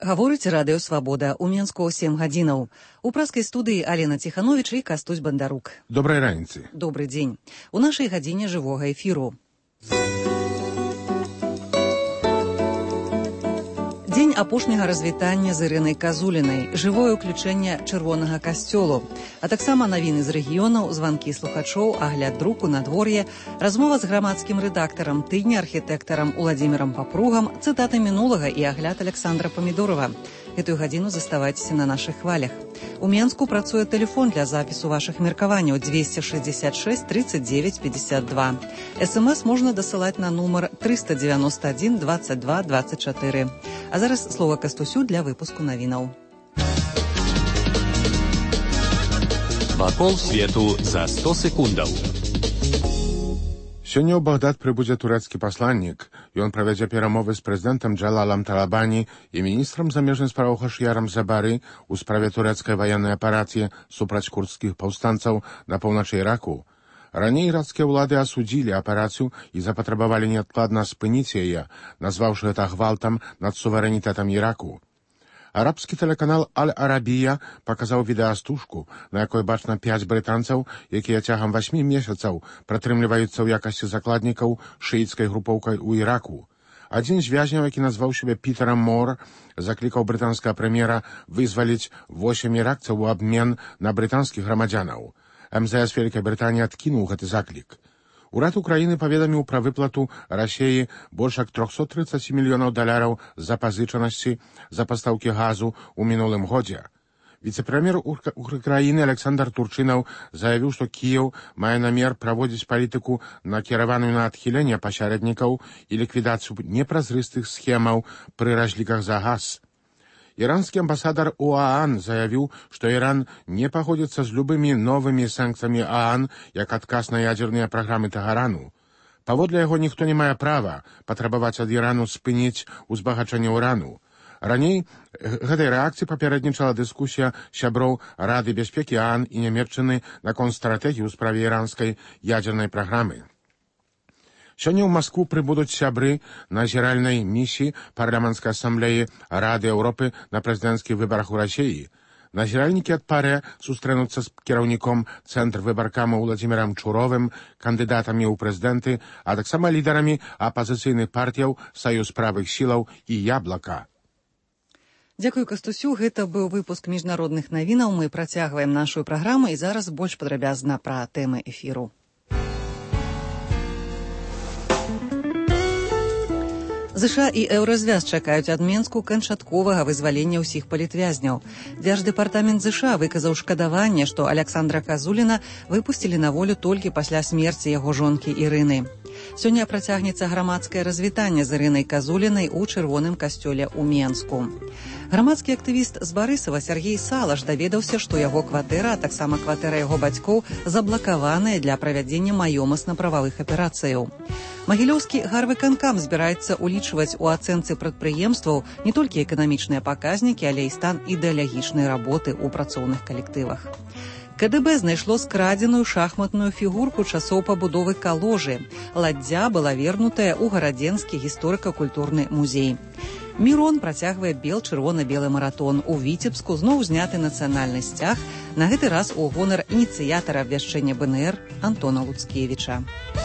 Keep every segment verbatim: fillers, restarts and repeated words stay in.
Гаворыць радыё «Свабода». У Менску сем гадзінаў. У праскай студыі Алена Ціхановіч і Кастусь Бандарук. Добрай раніцы. Добры дзень. У нашай гадзіне жывога эфіру. Дзень апошняга развітання з Ірынай Казулінай, жывое ўключэнне чырвонага касцёлу, а таксама навіны з рэгіёнаў, званкі слухачоў, агляд друку, надвор'е, размова з грамадскім рэдактарам тыдня, архітэктарам Уладзімірам Папругам, цытаты мінулага і агляд Александра Памідорова. Гэтую гадзіну заставайцеся на нашых хвалях. У Менску працуе тэлефон для запісу вашых меркаванняў двести шестьдесят шесть тридцать девять пятьдесят два. СМС можна дасылаць на нумар триста девяносто один двадцать два двадцать четыре. А зараз слова Кастусю для выпуску навінаў. Вакол свету за сто секундаў. Сёння ў Багдад прыбудзе турэцкі пасланнік. Ён правядзе перамовы з прэзідэнтам Джалалам Талабані і міністрам замежных спраў Хашыярам Забары ў справе турэцкай ваеннай аперацыі супраць курдскіх паўстанцаў на поўначы Іраку. Раней іракскія ўлады асудзілі аперацыю і запатрабавалі неадкладна спыніць яе, назваўшы гэта гвалтам над суверэнітэтам Іраку. Арабскі тэлеканал Аль-Арабія паказаў відэастужку, на якой бачна пяць брытанцаў, якія цягам васьмі месяцаў пратрымліваюцца ў якасці закладнікаў шыіцкай групоўкай у Іраку. Адзін з вязняў, які назваў сябе Пітерам Мор, заклікаў брытанскага прэм'ера вызваліць восем іракцаў у абмен на брытанскіх грамадзянаў. эм зэ эс Вялікай Брытаніі адкінуў гэты заклік. Урад Украіны паведаміў пра выплату Расіі больш як триста тридцать мільёнаў даляраў запазычанасці за пастаўкі газу ў мінулым годзе. Віцэ-прэм'ер Украіны Александр Турчынаў заявіў, што Кіеў мае намер праводзіць палітыку, накіраваную на адхіленне пасярэднікаў і ліквідацыю непразрыстых схемаў пры разліках за газ. Іранскі амбасадар ОАН заявіў, што Іран не пагодзіцца з любымі новымі санкцыямі ААН як адказ на ядзерныя праграмы Тэгарану. Паводле яго ніхто не мае права патрабаваць ад Ірану спыніць узбагачэнне ўрану. Раней гэтай рэакцыі папярэднічала дыскусія сяброў Рады бяспекі ААН і Нямецчыны наконт стратэгіі ў справе іранскай ядзернай праграмы. Сёння ў Маскву прыбудуць сябры назіральнай місіі парламенцкай асамблеі Рады Еўропы на прэзідэнцкіх выбарах у Расіі. Назіральнікі ад ПАРЭ сустрэнуцца з кіраўніком цэнтр выбаркаму Уладзімірам Чуровым, кандыдатамі ў прэзідэнты, а таксама лідарамі апазіцыйных партыяў Саюз правых сілаў і Яблака. Дзякую, Кастусю. Гэта быў выпуск міжнародных навінаў. Мы працягваем нашу праграму і зараз больш падрабязна пра тэмы эфіру. ЗША і Еўразвяз чакаюць ад Менску канчатковага вызвалення ўсіх палітвязняў. Дзярждэпартамент ЗША выказаў шкадаванне, што Александра Казуліна выпусцілі на волю толькі пасля смерці яго жонкі Ірыны. Сёння працягнецца грамадскае развітанне з Ірынай Казулінай у чырвоным касцёле ў Менску. Грамадскі актывіст з Барысава Сергей Салаш даведаўся, што яго кватэра, а таксама кватэра яго бацькоў, заблакаваная для правядзення маёмасна-прававых аперацыяў. Магілёўскі гарвыканкам збіраецца улічваць у ацэнцы прадпрыемстваў не толькі эканамічныя паказнікі, але і стан ідэалагічнай работы ў працоўных калектывах. КДБ знайшло скрадзеную шахматную фігурку часоў пабудовы каложы. Ладдзя была вернутая ў гарадзенскі гісторыка-культурны музей. Мірон працягвае бел-чырвона-белы маратон. У Віцебску зноў зняты нацыянальны сцяг, на гэты раз у гонар ініцыятара абвяшчэння БНР Антона Луцкевіча.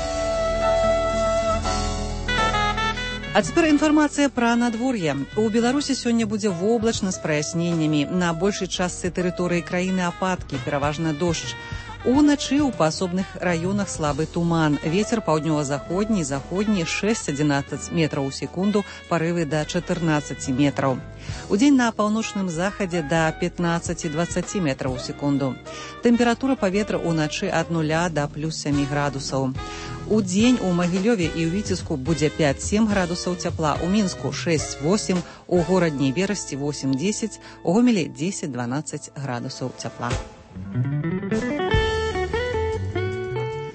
А цяпер інфармацыя пра надвор'е. У Беларусі сёння будзе воблачна з праясненнямі. На большай частцы тэрыторыі краіны ападкі, пераважна дождж. Уначы ў паасобных раёнах слабы туман. Вецер паўднёва-заходні, заходні шэсць адзінаццаць метраў у секунду, парывы да чатырнаццаць метраў. Удзень на паўночным захадзе да пятнаццаць дваццаць метраў у секунду. Тэмпература паветра ўначы ад нуля да плюс сем градусаў. Удзень у Магілёве і ў Віцебску будзе пяць-сем градусаў цяпла, у Мінску шэсць-восем, у горадні Верасці восем-дзесяць, у Гомелі дзесяць-дванаццаць градусаў цяпла.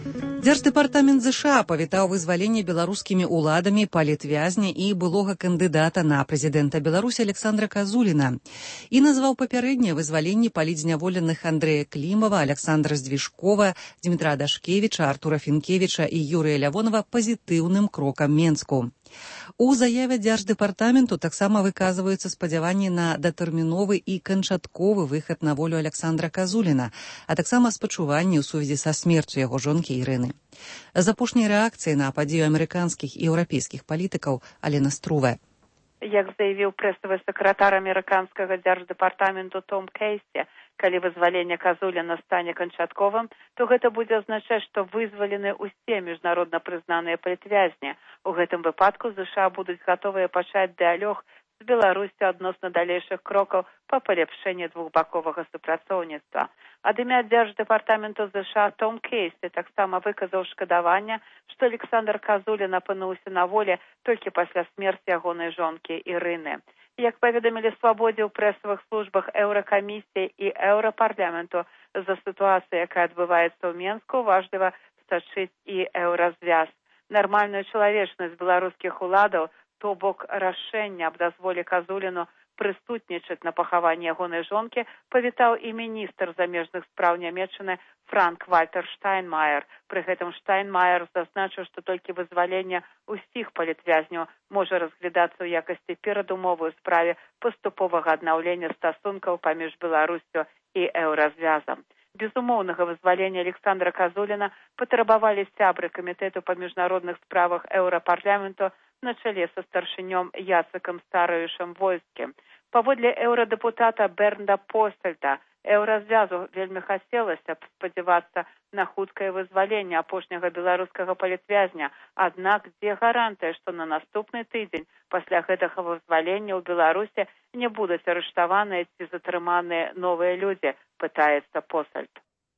Дзярждэпартамент ЗША павітаў вызваленне беларускімі ўладамі палітвязня і былога кандыдата на прэзідэнта Беларусі Александра Казуліна і назваў папярэдняе вызваленне палітзняволеных Андрэя Клімава, Александра Здвижкова, Дмітра Дашкевіча, Артура Фінкевіча і Юрыя Лявонова пазітыўным крокам Менску. У заяве Дзярждэпартаменту таксама выказваюцца спадзяванні на датэрміновы і канчатковы выхад на волю Александра Казуліна, а таксама спачуванні ў сувязі са смерцю яго жонкі Ірыны. З апошняй рэакцыі на падзею амерыканскіх і еўрапейскіх палітыкаў Алена Струве. Як заявіў прэсавы сакратар амерыканскага дзярждэпартаменту Том Кейсі, калі вызваленне Казуліна стане канчатковым, то гэта будзе азначаць, што вызвалены ўсе міжнародна прызнаныя палітвязні. У гэтым выпадку ЗША будуць гатовыя пачаць дыалог з Беларусю адносна далейшых крокаў па паляпшэнні двухбаковага супрацоўніцтва. Ад імя Дзярждэпартаменту ЗША Том Кейсі таксама выказаў шкадаванне, што Александр Казулін апынуўся на волі толькі пасля смерці ягонай жонкі Ірыны. Як паведамілі Свабодзе ў прэсавых службах Еўракамісіі і Еўрапарламенту, за сітуацыяй, якая адбываецца ў Менску, важліва сачыць і еўразвяз. Нармальную чалавечнасць беларускіх уладаў, то бок рашэння аб дазволе Казуліну прысутнічаць на пахаванні ягонай жонкі, павітаў і міністр замежных спраў Нямецчыны Франк-Вальтер Штайнмаер. Пры гэтым Штайнмаер зазначыў, што толькі вызваленне ўсіх палітвязняў можа разглядацца ў якасці перадумовы ў справе паступовага аднаўлення стасункаў паміж Беларусю і еўразвязам. Безумоўнага вызвалення Александра Казуліна патрабавалі сябры камітэту па міжнародных справах Еўрапарламенту на чале са старшынём Яцыкам Стараюшам Войскім. Паводле еўрадэпутата Бернда Посельта, еўразвязу вельмі хацелася б спадзявацца на хуткае вызваленне апошняга беларускага палітвязня, аднак дзе гарантыя, што на наступны тыдзень пасля гэтага вызвалення ў Беларусі не будуць арыштаваныя ці затрыманыя новыя людзі, пытаецца Посельт.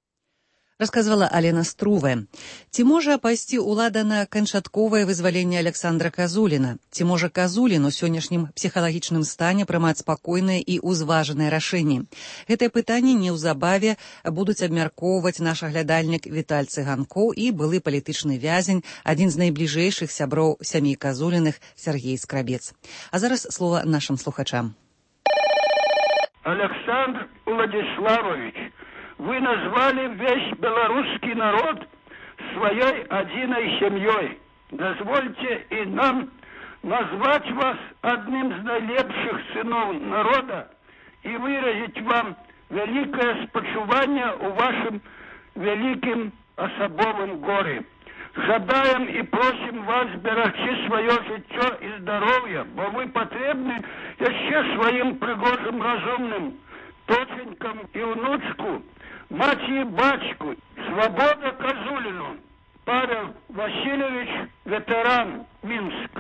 Расказвала Алена Струве. Ці можа пайсці ўлада на канчатковае вызваленне Александра Казуліна? Ці можа Казулін у сённяшнім псіхалагічным стане прымаць спакойныя і ўзважаныя рашэнні? Гэтае пытанне неўзабаве будуць абмяркоўваць наш аглядальнік Віталь Цыганкоў і былы палітычны вязень, адзін з найбліжэйшых сяброў сям'і Казуліных Сергей Скрабец. А зараз слова нашым слухачам. Александр Владиславович, вы назвали весь белорусский народ своей одиной семьей. Дозвольте и нам назвать вас одним из наилепших сынов народа и выразить вам великое спочувание у вашем великим особовым горе. Жадаем и просим вас берегчи свое життя и здоровье, бо вы потребны еще своим пригожим разумным доченькам и внучку, мать и батьку, Свобода Казулину, Павел Васильевич, ветеран, Минск.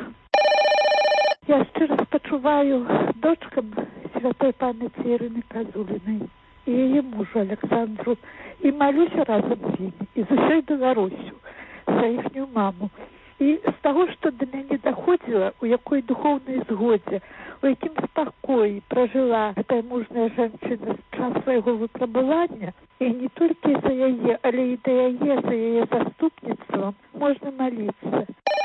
Я щиро спочуваю дочкам святой памяти Ірини Казуліної і її мужу Олександру і молюся разом з ними, і з усією Білорусю за їхню маму. І з того, що до мене доходило, у якої духовної згоді, у яким спокої прожила ця мужня жінка з час свого випробування, і не тільки за її, але і до її, за її заступництвом можна молитися.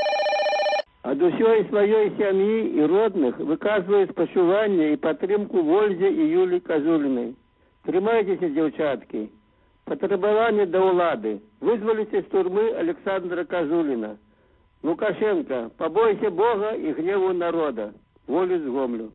Ад усёй сваёй сям'і і родных выказваю спачуванне і падтрымку Вользе і Юлі Казулінай. Трымайцеся, дзяўчаткі. Патрабаванне да ўлады. Вызваліце з турмы Александра Казуліна. Лукашенко, побойся Бога и гневу народа. Волю з Гомлю.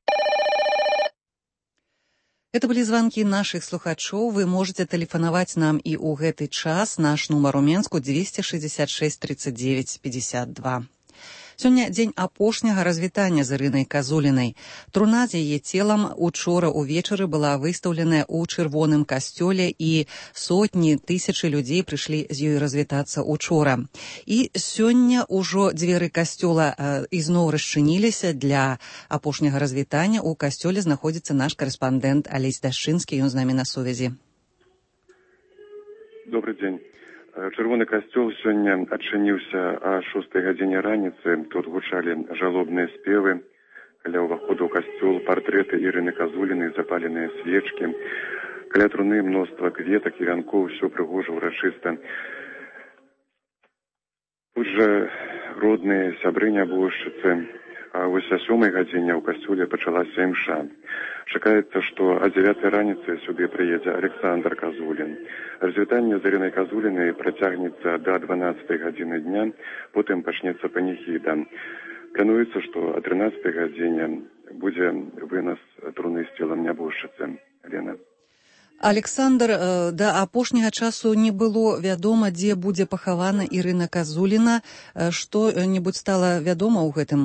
Это были звонки наших слухачоў. Вы можете тэлефанаваць нам і ў гэты час. Наш нумар у Менску двести шестьдесят шесть тридцать девять пятьдесят два. Сёння дзень апошняга развітання з Ірынай Казулінай. Труна з яе целам учора ўвечары была выстаўленая ў чырвоным касцёле, і сотні тысячы людзей прыйшлі з ёй развітацца учора. І сёння ўжо дзверы касцёла э, ізноў расчыніліся для апошняга развітання. У касцёле знаходзіцца наш карэспандэнт Алесь Дашчынскі, ён з намі на сувязі. Добрый день. Чырвоны касцёл сёння адчыніўся а шостай гадзіне раніцы. Тут гучалі жалобныя спевы. Каля ўваходу ў касцёл партрэты Ірыны Казулінай, запаленыя свечкі. Каля труны мноства кветак і вянкоў, усё прыгожа, урачыста. Тут жа родныя сябры нябожчыцы. А вось о сёмай гадзіне ў касцёле пачалася імша. Чакаецца, што о дзевятай раніцы сюды прыедзе Александр Казулін. Развітанне з Ірынай Казулінай працягнецца да дванаццатай гадзіны дня, потым пачнецца паніхіда. Плануецца, што о трынаццатай гадзіне будзе вынас труны з целам нябожчыцы. Лена. Александр, да апошняга часу не было вядома, дзе будзе пахавана Ірына Казуліна. Што-небудзь стала вядома ў гэтым?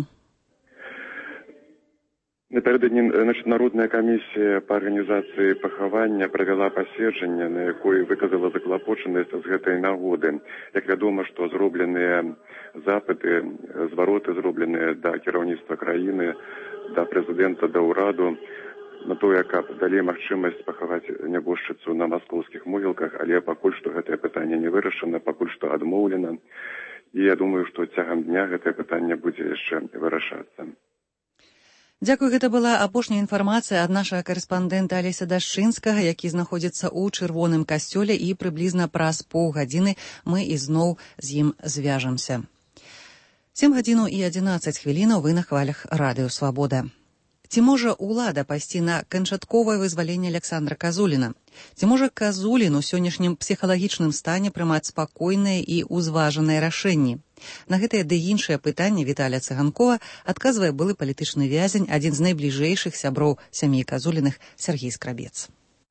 Напердадні Народная камісія па арганізацыі пахавання правяла паседжанне, на якой выказала заклапочанасць з гэтай нагоды. Як вядома, што зробленыя запыты, звароты зробленыя да кіраўніцтва краіны, да прэзідэнта, да ўраду, на тое, каб далі магчымасць пахаваць нябожчыцу на маскоўскіх могілках, але пакуль што гэтае пытанне не вырашана, пакуль што адмоўлена. І я думаю, што цягам дня гэтае пытанне будзе яшчэ вырашацца. Дзякуй, гэта была апошняя інфармацыя ад нашага карэспандэнта Алеся Дашчынскага, які знаходзіцца ў чырвоным касцёле, і прыблізна праз паўгадзіны мы ізноў з ім звяжамся. сем гадзінаў і адзінаццаць хвілінаў вы на хвалях радыё Свабода. Ці можа ўлада пайсці на канчатковае вызваленне Александра Казуліна? Ці можа Казулін у сённяшнім псіхалагічным стане прымаць спакойныя і ўзважаныя рашэнні? На гэтае ды іншае пытанне Віталія Цыганкова адказвае былы палітычны вязень, адзін з найбліжэйшых сяброў сям'і Казуліных Сергей Скрабец.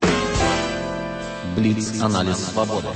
Бліц-аналіз Свабоды.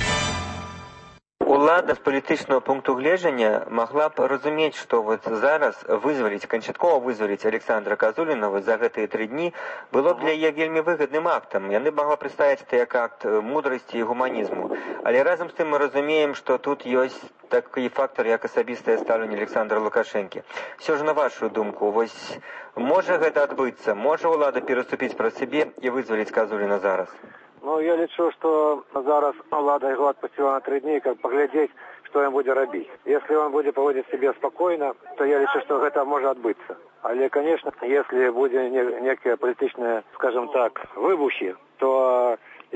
Улада з палітычнага пункту гледжання магла б разумець, што вот зараз вызваліць, канчаткова вызваліць Александра Казуліна вот за гэтыя тры дні было б для яе вельмі выгадным актам. Яны могла прадставіць гэта як акт мудрасці і гуманізму. Але разам з тым мы разумеем, што тут ёсць такі фактор, як асабістае стаўленне Александра Лукашэнкі. Все ж на вашу думку, вось можа гэта адбыцца? Можа ўлада пераступіць праз сябе і вызваліць Казуліна зараз? Ну, я лічу, что зараз влада его отпустила на три дня, как поглядеть, что он будет робить. Если он будет поводить себя спокойно, то я лічу, что это может отбыться. Але, конечно, если будет некие политичные, скажем так, выбухи, то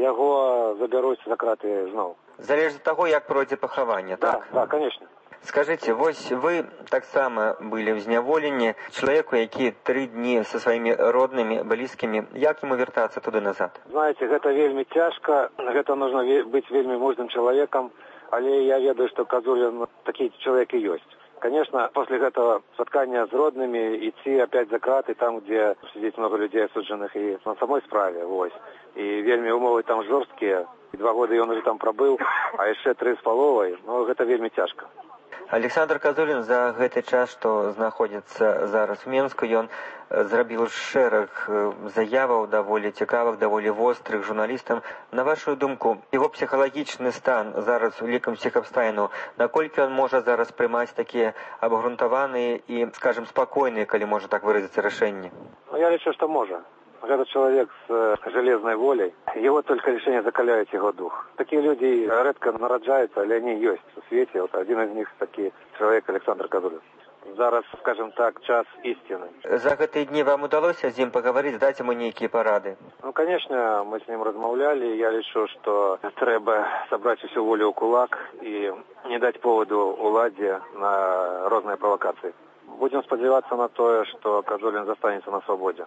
его заберут за краты знову. Залежит от того, як пройдзе пахаванне, да, так? Да, конечно. Скажите, вось вы таксама былі ў зняволенні, чалавеку, які тры дні са сваімі роднымі, блізкімі, як ему вяртацца туды назад? Знаете, гэта вельмі цяжка, гэта нужно быць вельмі мужным чалавекам, але я ведаю, што Казулін такі чалавек і ёсць. Конечно, после этого соткания с родными идти опять за краты, там, где сидит много людей осужденных и на самой справе, вось. И вельмі умовы там жорсткія, и два года ён уже там пробыл, а яшчэ тры з паловай, ну, гэта вельмі цяжка. Александр Казулін за гэты час, што знаходзіцца зараз у Менску, ён зрабіў шэраг заяваў даволі цікавых, даволі вострых журналістам. На вашу думку, яго псіхалагічны стан зараз у лікам усіх абставінаў, наколькі ён можа зараз прымаць такія абгрунтаваныя і, скажем, спакойныя, калі можа так выразіцца, рашэнні? Ну, я лічу, што можа. Этот человек с железной волей, его только решение закаляет его дух. Такие люди редко нараджаются, але они есть в свете. Вот один из них такой человек Александр Казулин. Зараз, скажем так, час истины. За гэтыя дні вам удалося з ім паговорить, даць ему нейкія парады? Ну, конечно, мы с ним размаўлялі. Я лічу, что трэба собрать всю волю у кулак и не дать поводу уладе на разные провокации. Будем сподеваться на то, что Казулин застанется на свободе.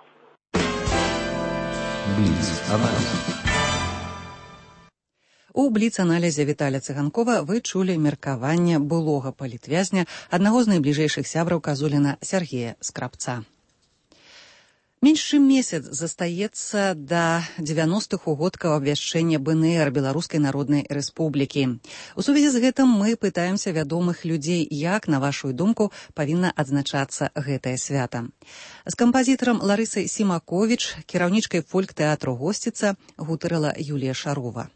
У бліц-аналізе Віталія Цыганкова вы чулі меркаванне былога палітвязня, аднаго з найбліжэйшых сябраў Казуліна Сергея Скрабца. Менш чым месяц застаецца да дзевяностых угодкаў абвяшчэння бэ эн эр Беларускай Народнай Рэспублікі. У сувязі з гэтым мы пытаемся вядомых людзей, як, на вашу думку, павінна адзначацца гэтае свята. З кампазітарам Ларысай Сімаковіч, кіраўнічкай фольк-тэатру «Госціца», гутарыла Юлія Шарова.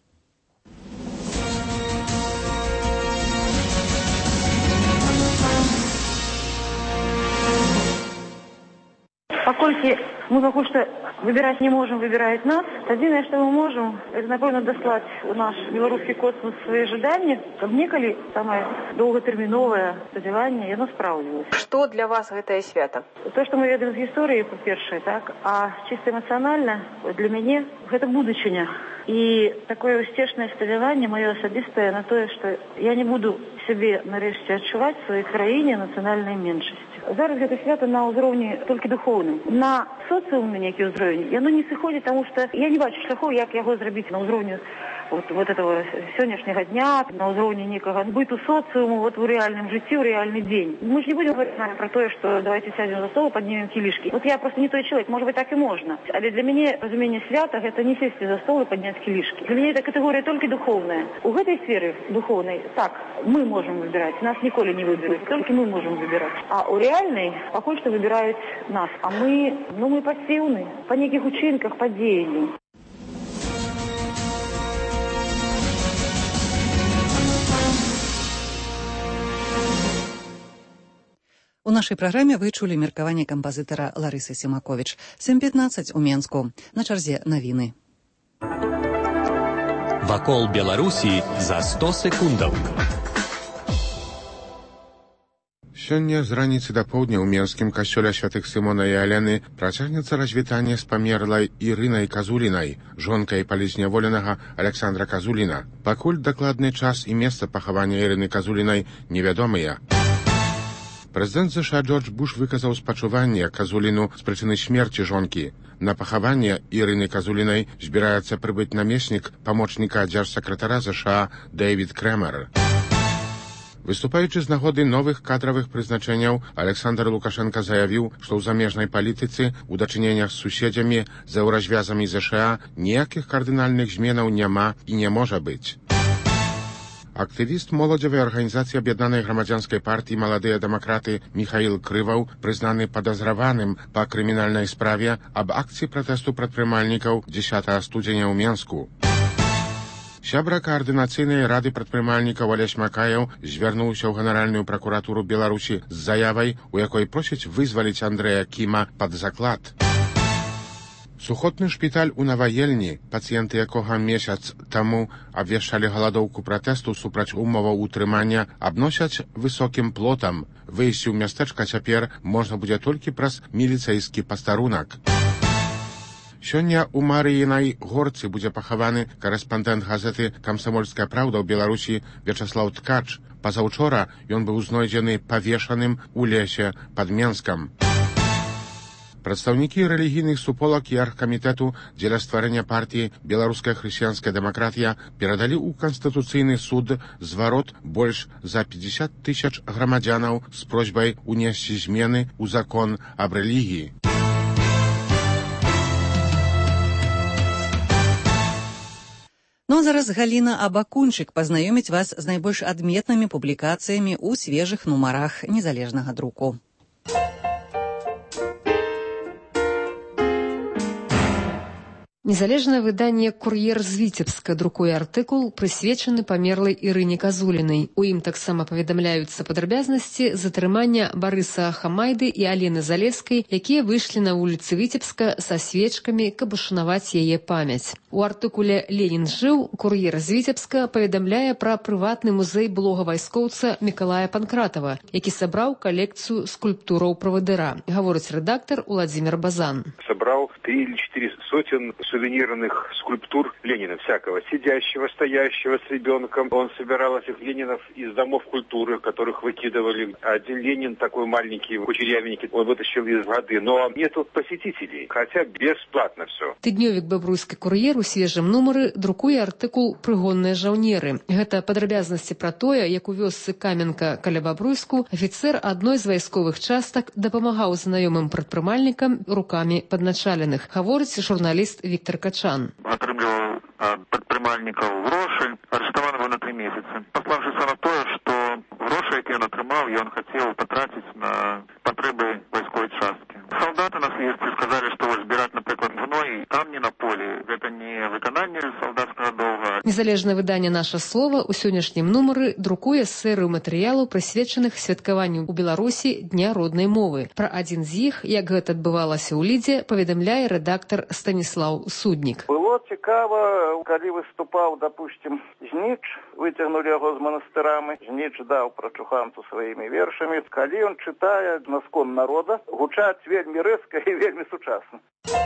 Паколькі Мы пока что выбирать не можем, выбирают нас. Единственное, что мы можем, это, напевно, дослать у наш белорусский космос свои ожидания, каб некалі самое долготерминовое сподівання, оно справдилось. Что для вас это свято? То, что мы ведаем из истории, по-перше, так, а чисто эмоционально для меня это будущее. И такое успешное сподівання мое особистое на то, что я не буду себе нарешті адчуваць в своей краине национальной меньшости. Зараз гэта свято на ўзроўні толькі духоўным. На социумны нейкі ўзровень яно не сыходзіць, таму што я не бачу шляхоў, як яго зрабіць на ўзроўні вот, вот этого сённяшняга дня, на ўзроўні некага быту социуму вот, в реальным жыцці, в реальный день. Мы ж не будем говорить про то, что давайте сядем за стол, поднимем килишки. Вот я просто не той человек, может быть, так и можно. Але для меня разумение свята – это не сесть за стол и поднять килишки. Для меня эта категория только духовная. У этой сферы духовной, так, мы можем выбирать, нас николи не выберут, только мы можем выбирать. А у реальной пока что выбирают нас, а мы, ну, мы пассивны по неких учинках, по деяниям. У нашай праграме вы чулі меркаванне кампазітара Ларысы Семаковіч. сем пятнадцать у Менску. На чарзе навіны. Вакол Беларусі за сто секундаў. Сёння з раніцы да поўдня ў Менскім касцёле святых Сымона і Алены працягнецца развітанне з памерлай Ірынай Казулінай, жонкай палізняволенага Александра Казуліна. Пакуль дакладны час і месца пахавання Ірыны Казулінай невядомыя. Прэзідэнт ЗША Джордж Буш выказаў спачуванне Казуліну з прычыны смерці жонкі. На пахаванне Ірыны Казулінай збіраецца прыбыць намеснік памочніка дзяржсакратара ЗША Дэвід Крэмер. Выступаючы з нагоды новых кадравых прызначэнняў, Александр Лукашенко заявіў, што ў замежнай палітыцы у дачыненнях з суседзямі за ўразвязамі ЗША ніякіх кардынальных зменаў няма і не можа быць. Актывіст моладзевай арганізацыі Аб'яднанай грамадзянскай партыі «Маладыя дэмакраты» Міхаіл Крываў, прызнаны падазраваным па крымінальнай справе аб акцыі пратэсту прадпрымальнікаў дзесятага студзеня ў Менску. Сябра каардынацыйнай рады прадпрымальнікаў Алесь Макаеў звярнуўся ў Генеральную пракуратуру Беларусі з заявай, у якой просіць вызваліць Андрэя Кіма пад заклад. Сухотны шпіталь у Наваельні, пацыенты якога месяц таму абвяшчалі галадоўку пратэсту супраць умоваў утрымання, абносяць высокім плотам. Выйсці ў мястэчка цяпер можна будзе толькі праз міліцэйскі пастарунак. Сёння ў Марыінай горцы будзе пахаваны карэспандэнт газеты «Камсамольская праўда» ў Беларусі Вячаслаў Ткач. Пазаўчора ён быў знойдзены павешаным у лесе пад Менскам. Прадстаўнікі рэлігійных суполак і аргкамітэту дзеля стварэння партыі «Беларуская хрысціянская дэмакратія» перадалі ў Канстытуцыйны суд зварот больш за пятьдесят тысяч грамадзянаў з просьбай унесці змены ў закон аб рэлігіі. Ну а зараз Галіна Абакунчык пазнаёміць вас з найбольш адметнымі публікацыямі ў свежых нумарах незалежнага друку. Незалежное выданне «Кур'ер з Віцебска» друкуе артыкул, прысвечаны памерлай Ірыне Казулінай. У ім таксама паведамляюцца падрабязнасці затрымання Барыса Хамайды і Алены Залескай, якія выйшлі на вуліцы Віцебска са свечкамі, каб ушанаваць яе памяць. У артыкуле «Ленін жыў» «Кур'ер з Віцебска» паведамляе пра прыватны музей былога вайскоўца Мікалая Панкратава, які сабраў калекцыю скульптураў правадыра. Гаворыць рэдактар Уладзімір Базан. Сабраў три или четыре сотен сувенирных скульптур Ленина всякого, сидящего, стоящего с ребенком. Он собирал этих Ленинов из домов культуры, которых выкидывали. Один Ленин такой маленький, кучерявенький, он вытащил из воды. Но нету посетителей, хотя бесплатно все. Тыднёвік «Бабруйскі кур'ер» у свежым нумары друкуе артыкул «Прыгонныя жаўнеры». Гэта падрабязнасці пра тое, як у вёсцы Каменка каля Бабруйску афіцэр адной з вайсковых частак дапамагаў знаёмым прадпрымальнікам рукамі падначаленых. Гаворыць журналіст Віктор Качан. Атрымліваў ад прадпрымальнікаў грошы, арыштаваны на три месяцы. Паслаўшыся на тое, што грошы, якія ён атрымаў, ён хацеў патраціць на патрэбы вайсковай часткі. Салдаты на съездзе сказалі, што збіраць, напрыклад, гной там не на полі. Гэта не выкананне салдацкага доўга. Незалежнае выданне «Наша слова» у сённяшнім нумары друкуе серыю матэрыялаў, прысвечаных святкаванню ў Беларусі Дня роднай мовы. Пра адзін з іх, як гэта адбывалася ў Лідзе, паведамляе рэдактар Станіслаў Суднік. Было цікава, калі выступаў, допустим, Жніч, выцягнули яго з манастырамі. Жніч даў прачуханцу сваімі вершамі. Калі ён чытае наскон народа, гучаць вельмі рэзка і вельмі сучасна.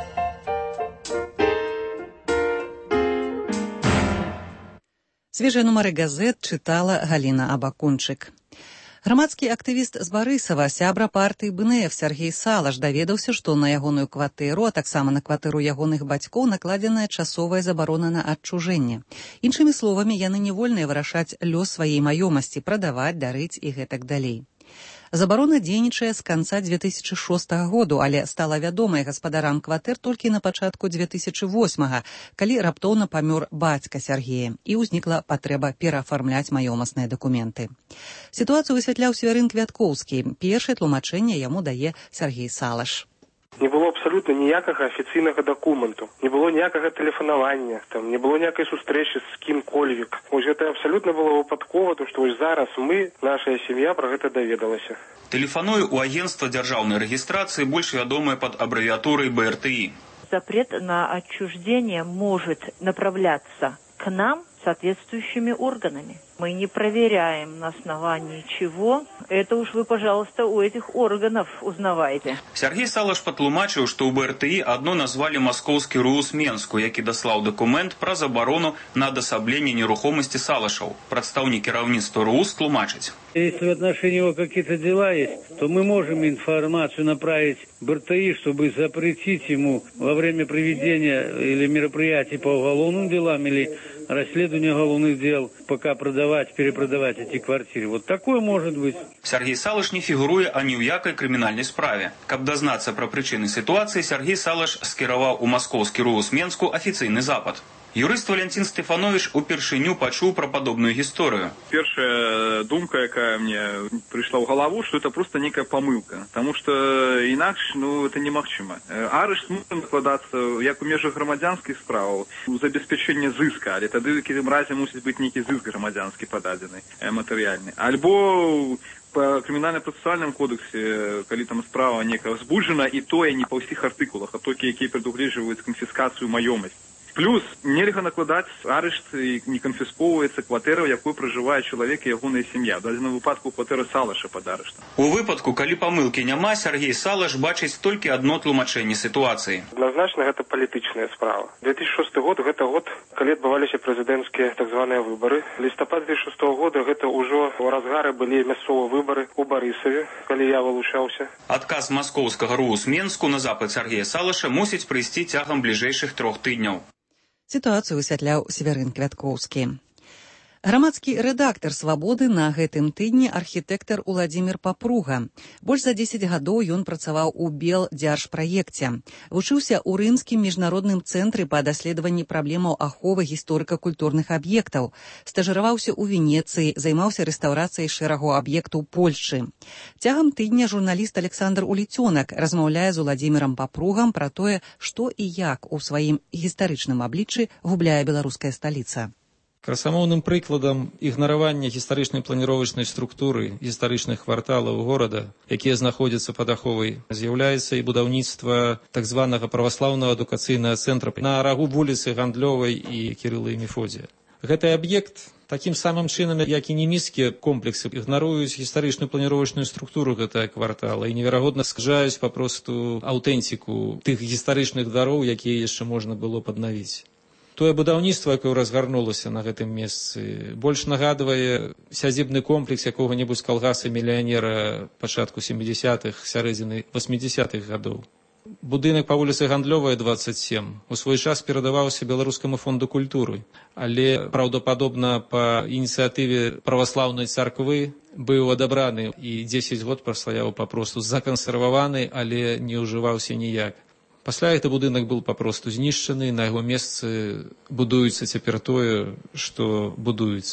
Свежыя нумары газет чытала Галіна Абакунчык. Грамадскі актывіст з Барысава, сябра партыі бэ эн эф Сергей Салаш даведаўся, што на ягоную кватэру, а таксама на кватэру ягоных бацькоў накладзеная часовая забарона на адчужэнне. Іншымі словамі, яны не вольныя вырашаць лёс сваёй маёмасці, прадаваць, дарыць і гэтак далей. Забарона дзейнічае з канца дзве тысячы шостага году, але стала вядомай гаспадарам кватэр толькі на пачатку дзве тысячы восьмага, калі раптоўна памёр бацька Сергея, і ўзнікла патрэба пераафармляць маёмасныя дакументы. Сітуацыю высвятляў Свярын Квяткоўскі. Першае тлумачэнне яму дае Сергей Салаш. Не было абсалютна ніякага афіцыйнага дакументу, не было ніякага тэлефанавання, там не было ніякай сустрэчы з кім-кольвік. Вось гэта абсалютна было выпадкова, то што вось зараз мы, нашая сям'я, пра гэта даведалася. Тэлефаную ў агенцтва дзяржаўнай рэгістрацыі, больш вядомае пад абрэвіатурай бэ эр тэ і. Запрет на отчуждение может направляться к нам соответствующими органами. Мы не проверяем, на основании чего. Это уж вы, пожалуйста, у этих органов узнавайте. Сергей Салаш патлумачыў, што ў бэ эр тэ і адно назвалі маскоўскі РУС Менску, які даслаў дакумент пра забарону на адасабленне нерухомасці Салашаў. Прадстаўнік кіраўніцтва РУС тлумачыць. Если в отношении его какие-то дела есть, то мы можем информацию направить в бэ эр тэ и, чтобы запретить ему во время проведения или мероприятий по уголовным делам или расследования уголовных дел пока продавать, перепродавать эти квартиры. Вот такое может быть. Сергей Салаш не фігуруе ані ў якай крымінальнай справе. Каб дазнацца пра прычыны сітуацыі, Сергей Салаш скіраваў у маскоўскі РУС Менску афіцыйны запад. Юрыст Валянцін Стэфановіч упершыню пачуў пра падобную гісторыю. Першая думка, якая мне прыйшла ў галаву, што это просто некая памылка, таму што інакш, ну, это немагчыма. Арышт можа накладацца як у межах грамадзянскіх справаў, у забеспячэнне зыска, але тады ў такім разе мусіць быць нейкі зыск грамадзянскі пададзены, матэрыяльны. Альбо по крымінальна-працэсуальным кодексе, калі там справа некая ўзбуджана, і тое не па ўсіх артыкулах, а толькі якія прадугледжваюць канфіскацыю маёмасці. Плюс нельга накладаць арышт і не канфіскоўваецца кватэра, у якой пражывае чалавек і ягоная сям'я. У дадзеным выпадку кватэра Салаша пад арыштам. У выпадку, калі памылкі няма, Сергей Салаш бачыць толькі адно тлумачэнне сітуацыі. Адназначна гэта палітычная справа. две тысячи шосты год гэта год, калі адбываліся прэзідэнцкія так званыя выбары. Лістапад две тысячи шостого года гэта ўжо у разгары былі мясцовыя выбары ў Барысаве, калі я вылучаўся. Адказ маскоўскага РУС Менску на запыт Сергея Салаша мусіць прыйсці цягам бліжэйшых трох тыдняў. Сітуацыю высвятляў Свярын Квяткоўскі. Грамадскі рэдактар «Свабоды» на гэтым тыдні архітэктар Уладзімір Папруга. Больш за дзесяць гадоў ён працаваў у Белдзяржпраекце. Вучыўся ў Рымскім міжнародным цэнтры па даследаванні праблемаў аховы гісторыка-культурных аб'ектаў. Стажыраваўся ў Венецыі, займаўся рэстаўрацыяй шэрагу аб'ектаў Польшчы. Цягам тыдня журналіст Александр Уліцёнак размаўляе з Уладзімірам Папругам пра тое, што і як у сваім гістарычным абліччы губляе беларуская сталіца. Красамоўным прыкладам ігнаравання гістарычнай планіровачнай структуры гістарычных кварталаў горада, якія знаходзяцца пад аховай, з'яўляецца і будаўніцтва так званага праваслаўнага адукацыйнага цэнтра на рагу вуліцы Гандлёвай і Кірыла і Мефодія. Гэты аб'ект такім самым чынам, як і неміцкія комплексы, ігнаруюць гістарычную планіровачную структуру гэтага квартала і неверагодна скажаюць папросту аўтэнціку тых гістарычных дароў, якія яшчэ можна было паднавіць. Тое будаўніцтва, якое разгарнулася на гэтым месцы, больш нагадвае сядзібны комплекс якога-небудзь калгаса-мільянера пачатку сямідзясятых, сярэдзіны васьмідзясятых гадоў. Будынак па вуліцы Гандлёвая, дваццаць сем, у свой час перадаваўся Беларускаму фонду культуры, але, праўдападобна, па ініцыятыве праваслаўнай царквы быў адабраны і дзесяць год прастаяў папросту закансерваваны, але не ўжываўся ніяк. Пасля гэты будынак быў папросту знішчаны, на яго месцы будуецца цяпер тое, што будуецца.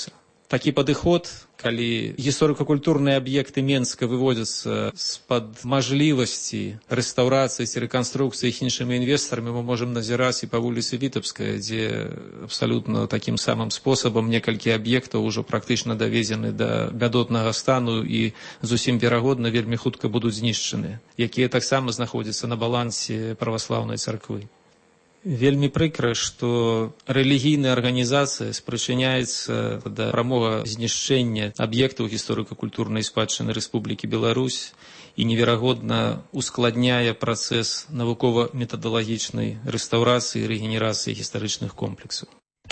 Такі падыход, калі гісторыка-культурныя аб'екты Менска выводзяцца з-пад мажлівасці рэстаўрацыі ці рэканструкцыі іх іншымі інвестарамі, мы можам назіраць і па вуліцы Вітебская, дзе абсалютна такім самым спосабам некалькі аб'ектаў ужо практычна давезены да бядотнага стану і зусім верагодна вельмі хутка будуць знішчаны, якія таксама знаходзяцца на балансе праваслаўнай царквы. Вельмі прыкра, што рэлігійная арганізацыя спрычыняецца да прамога знішчэння аб'ектаў гісторыка-культурнай спадчыны Рэспублікі Беларусь і неверагодна ускладняе працэс навукова-метадалагічнай рэстаўрацыі і рэгенерацыі гістарычных комплексаў.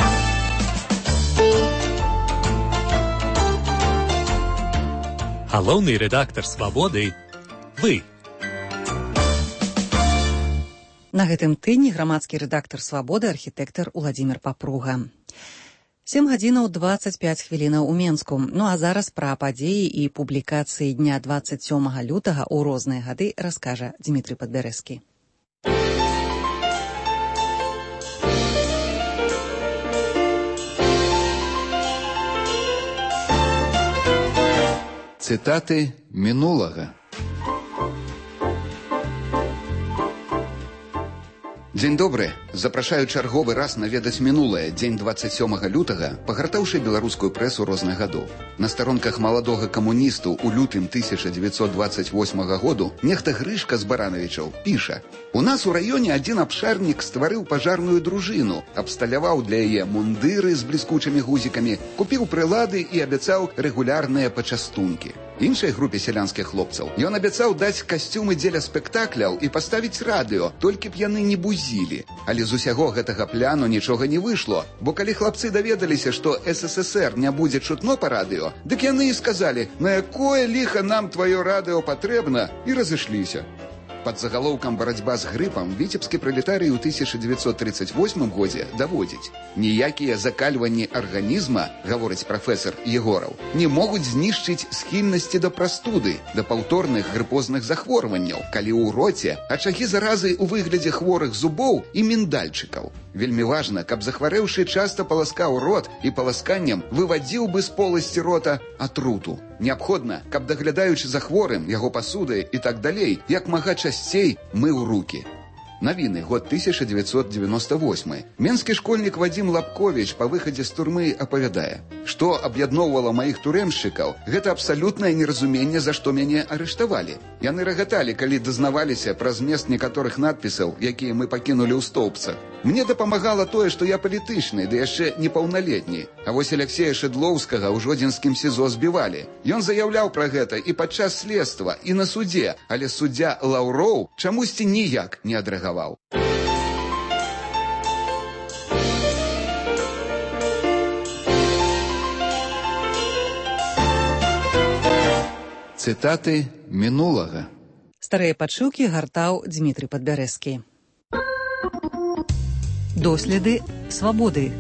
Галоўны рэдактар «Свабоды» – вы. На гэтым тыдні грамадскі рэдактар «Свабоды» архітэктар Уладзімір Папруга. сем гадзінаў дваццаць пяць хвілінаў у Менску. Ну а зараз пра падзеі і публікацыі дня дваццаць сёмага лютага ў розныя гады раскажа Дзмітрый Падбярэзкі. Цытаты мінулага. Дзень добры. Запрашаю чарговы раз наведаць мінулае, дзень дваццаць сёмага лютага, пагартаўшы беларускую прэсу розных гадоў. На старонках маладога камуністу ў лютым тысяча дзевяцьсот дваццаць восьмага году нехта Грышка з Баранавічаў піша: «У нас у раёне адзін абшарнік стварыў пажарную дружыну, абсталяваў для яе мундыры з бліскучымі гузікамі, купіў прылады і абяцаў рэгулярныя пачастункі. Іншай групе сялянскіх хлопцаў ён абяцаў даць касцюмы дзеля спектакляў і паставіць радыё, толькі б яны не бузілі. Але з усяго гэтага пляну нічога не выйшло, бо калі хлапцы даведаліся, што эс эс эс эр не будзе чутно па радыё, дык яны і сказалі: «На якое ліха нам тваё радыё патрэбна?» і разышліся. Пад загалоўкам «Барацьба з грыпам» віцебскі пралетарый у тысяча дзевяцьсот трыццаць восьмым годзе даводзіць: «Ніякія закальванні арганізма, гаворыць прафесар Егораў, не могуць знішчыць схільнасці да прастуды, да паўторных грыпозных захворванняў, калі ў роце ачагі заразы ў выглядзе хворых зубоў і міндальчыкаў. Вельмі важна, каб захварэўшы часта паласкаў рот і паласканнем вывадзіў бы з поласці рота атруту. Неабходна, каб даглядаючы за хворым, яго пасудай і так далей, як мага часцей мыў рукі». Навіны, год тысяча дзевяцьсот дзевяносто восьмы. Менскі школьнік Вадзім Лапковіч па выхадзе з турмы апавядае: «Што аб'ядноўвала маіх турэмшчыкаў, гэта абсалютнае неразуменне, за што мяне арыштавалі. Яны рагаталі, калі дазнаваліся пра змест некаторых надпісаў, якія мы пакінулі ў стоўбцах. Мне дапамагала тое, што я палітычны, ды яшчэ непаўналетні. А вось Аляксея Шыдлоўскага ў жодзінскім СІЗО збівалі. Ён заяўляў пра гэта і падчас следства, і на судзе, але суддзя Лаўроў чамусьці ніяк не адрэагаваў». Цытаты мінулага. Старыя падшыўкі гартаў Дзмітрый Падбярэзкі. Доследы свабоды.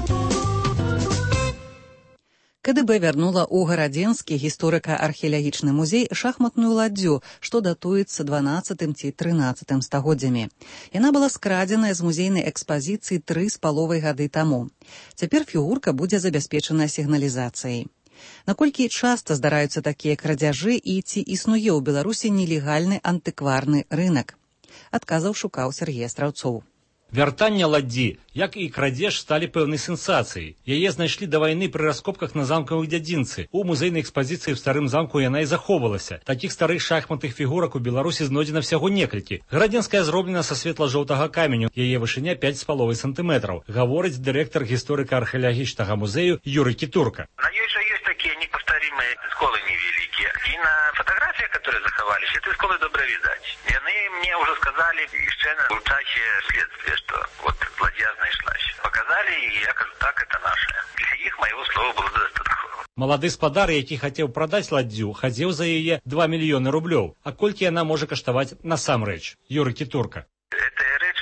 КДБ вярнула ў гарадзенскі гісторыка-археалагічны музей шахматную ладдзю, што датуецца дванаццатым ці трынаццатым стагоддзямі. Яна была скрадзеная з музейнай экспазіцыі тры з паловай гады таму. Цяпер фігурка будзе забяспечана сігналізацыяй. Наколькі часта здараюцца такія крадзяжы і ці існуе ў Беларусі нелегальны антыкварны рынак? Адказаў шукаў Сергей Астраўцоў. Вяртанне ладдзі, як і крадзеж, сталі пэўнай сенсацыяй. Яе знайшлі да вайны пры раскопках на замкавых дзядзінцы. У музейнай экспазіцыі ў старым замку яна і захоўвалася. Такіх старых шахматных фігурак у Беларусі знойдзена всяго некалькі. Гарадзенская зроблена са светла-жоўтага каменю, яе вышыня пяць з паловай сантыметраў, гаворыць дырэктар гісторыка-археалагічнага музею Юрый Кітурка. На ёй жа ёсць такія неповторимые сколы невеликие. И на фотографиях, которые заховались, эти сколы добре видать. Яны мне уже сказали еще в часе следствия, что вот ладья знайшлась. Показали, и я кажу, так, это наше. Для их моего слова было достаточно. Малады спадар, які хацеў прадаць ладдзю, хацеў за яе два мільёны рублёў. А колькі яна можа каштаваць насамрэч? Юрый Кітурка. Этой речи на кашту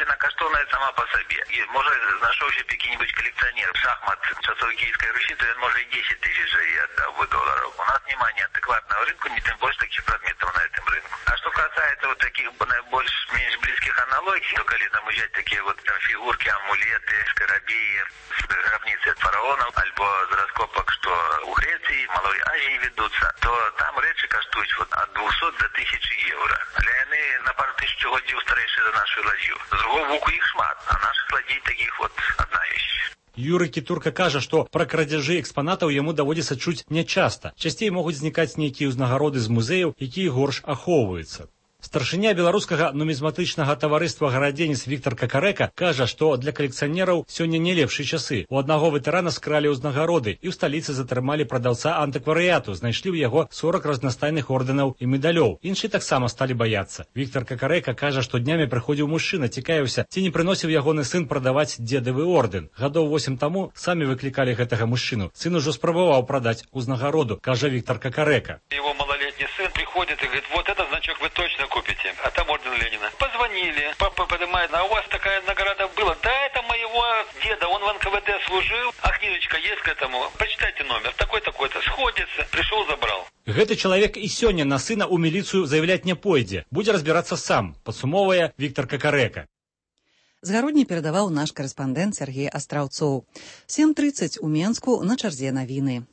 коштовная сама по себе. И может нашелся какой-нибудь коллекционер шахмат часов Киевской Руси, то он может и десять тысяч и отдал бы долларов. У нас внимание адекватного рынка, не тем больше таких предметов на этом рынке. А что касается вот таких наибольш меньше близких аналогий, то когда там взять такие вот там, фигурки, амулеты, скоробеи с гробницы от фараонов, альбо з раскопок, что у Греции, Малой Азии ведутся, то там речи коштуют вот от двухсот до тысячи евро. Але они на пару тысяч годів старейші за нашу ладью. З другого боку їх шмат, а наших ладей таких вот одна вещь. Юрий Кітурка кажа, што пра крадзяжы экспанатаў яму даводзіцца чуць нячаста. Часцей могуць знікаць нейкія ўзнагароды з музеяў, якія горш ахоўваюцца. Старшыня беларускага нумізматычнага таварыства «Гарадзенец» Віктор Какарека кажа, што для калекцыянераў сёння не лепшыя часы. У аднаго ветэрана скралі ўзнагароды і ў сталіцы затрымалі прадаўца антыкварыяту, знайшлі ў яго сорок разнастайных ордэнаў і медалёў. Іншыя таксама сталі баяцца. Віктор Какарека кажа, што днямі прыходзіў мужчына, цікавіўся, ці не прыносіў ягоны сын прадаваць дзедавы ордэн. Гадоў восем таму самі выклікалі гэтага мужчыну. Сын ужо спрабаваў прадаць узнагароду, кажа Віктор Какарека. Его малолетний сын приходит и говорит: вот этот значок вы точно купите, а там орден Ленина. Позвонили, папа поднимает: а у вас такая награда была? Да, это моего деда, он в эн ка вэ дэ служил, а книжечка есть к этому, почитайте номер, такой-такой-то, сходится, пришел, забрал. Гэты чалавек і сёння на сына ў міліцыю заявляць не пойдзе, будзе разбірацца сам, падсумоўвае Віктор Какарека. З Гародні перадаваў наш карэспандэнт Сергей Астраўцоў. сем трыццаць у Менску, на чарзе навіны.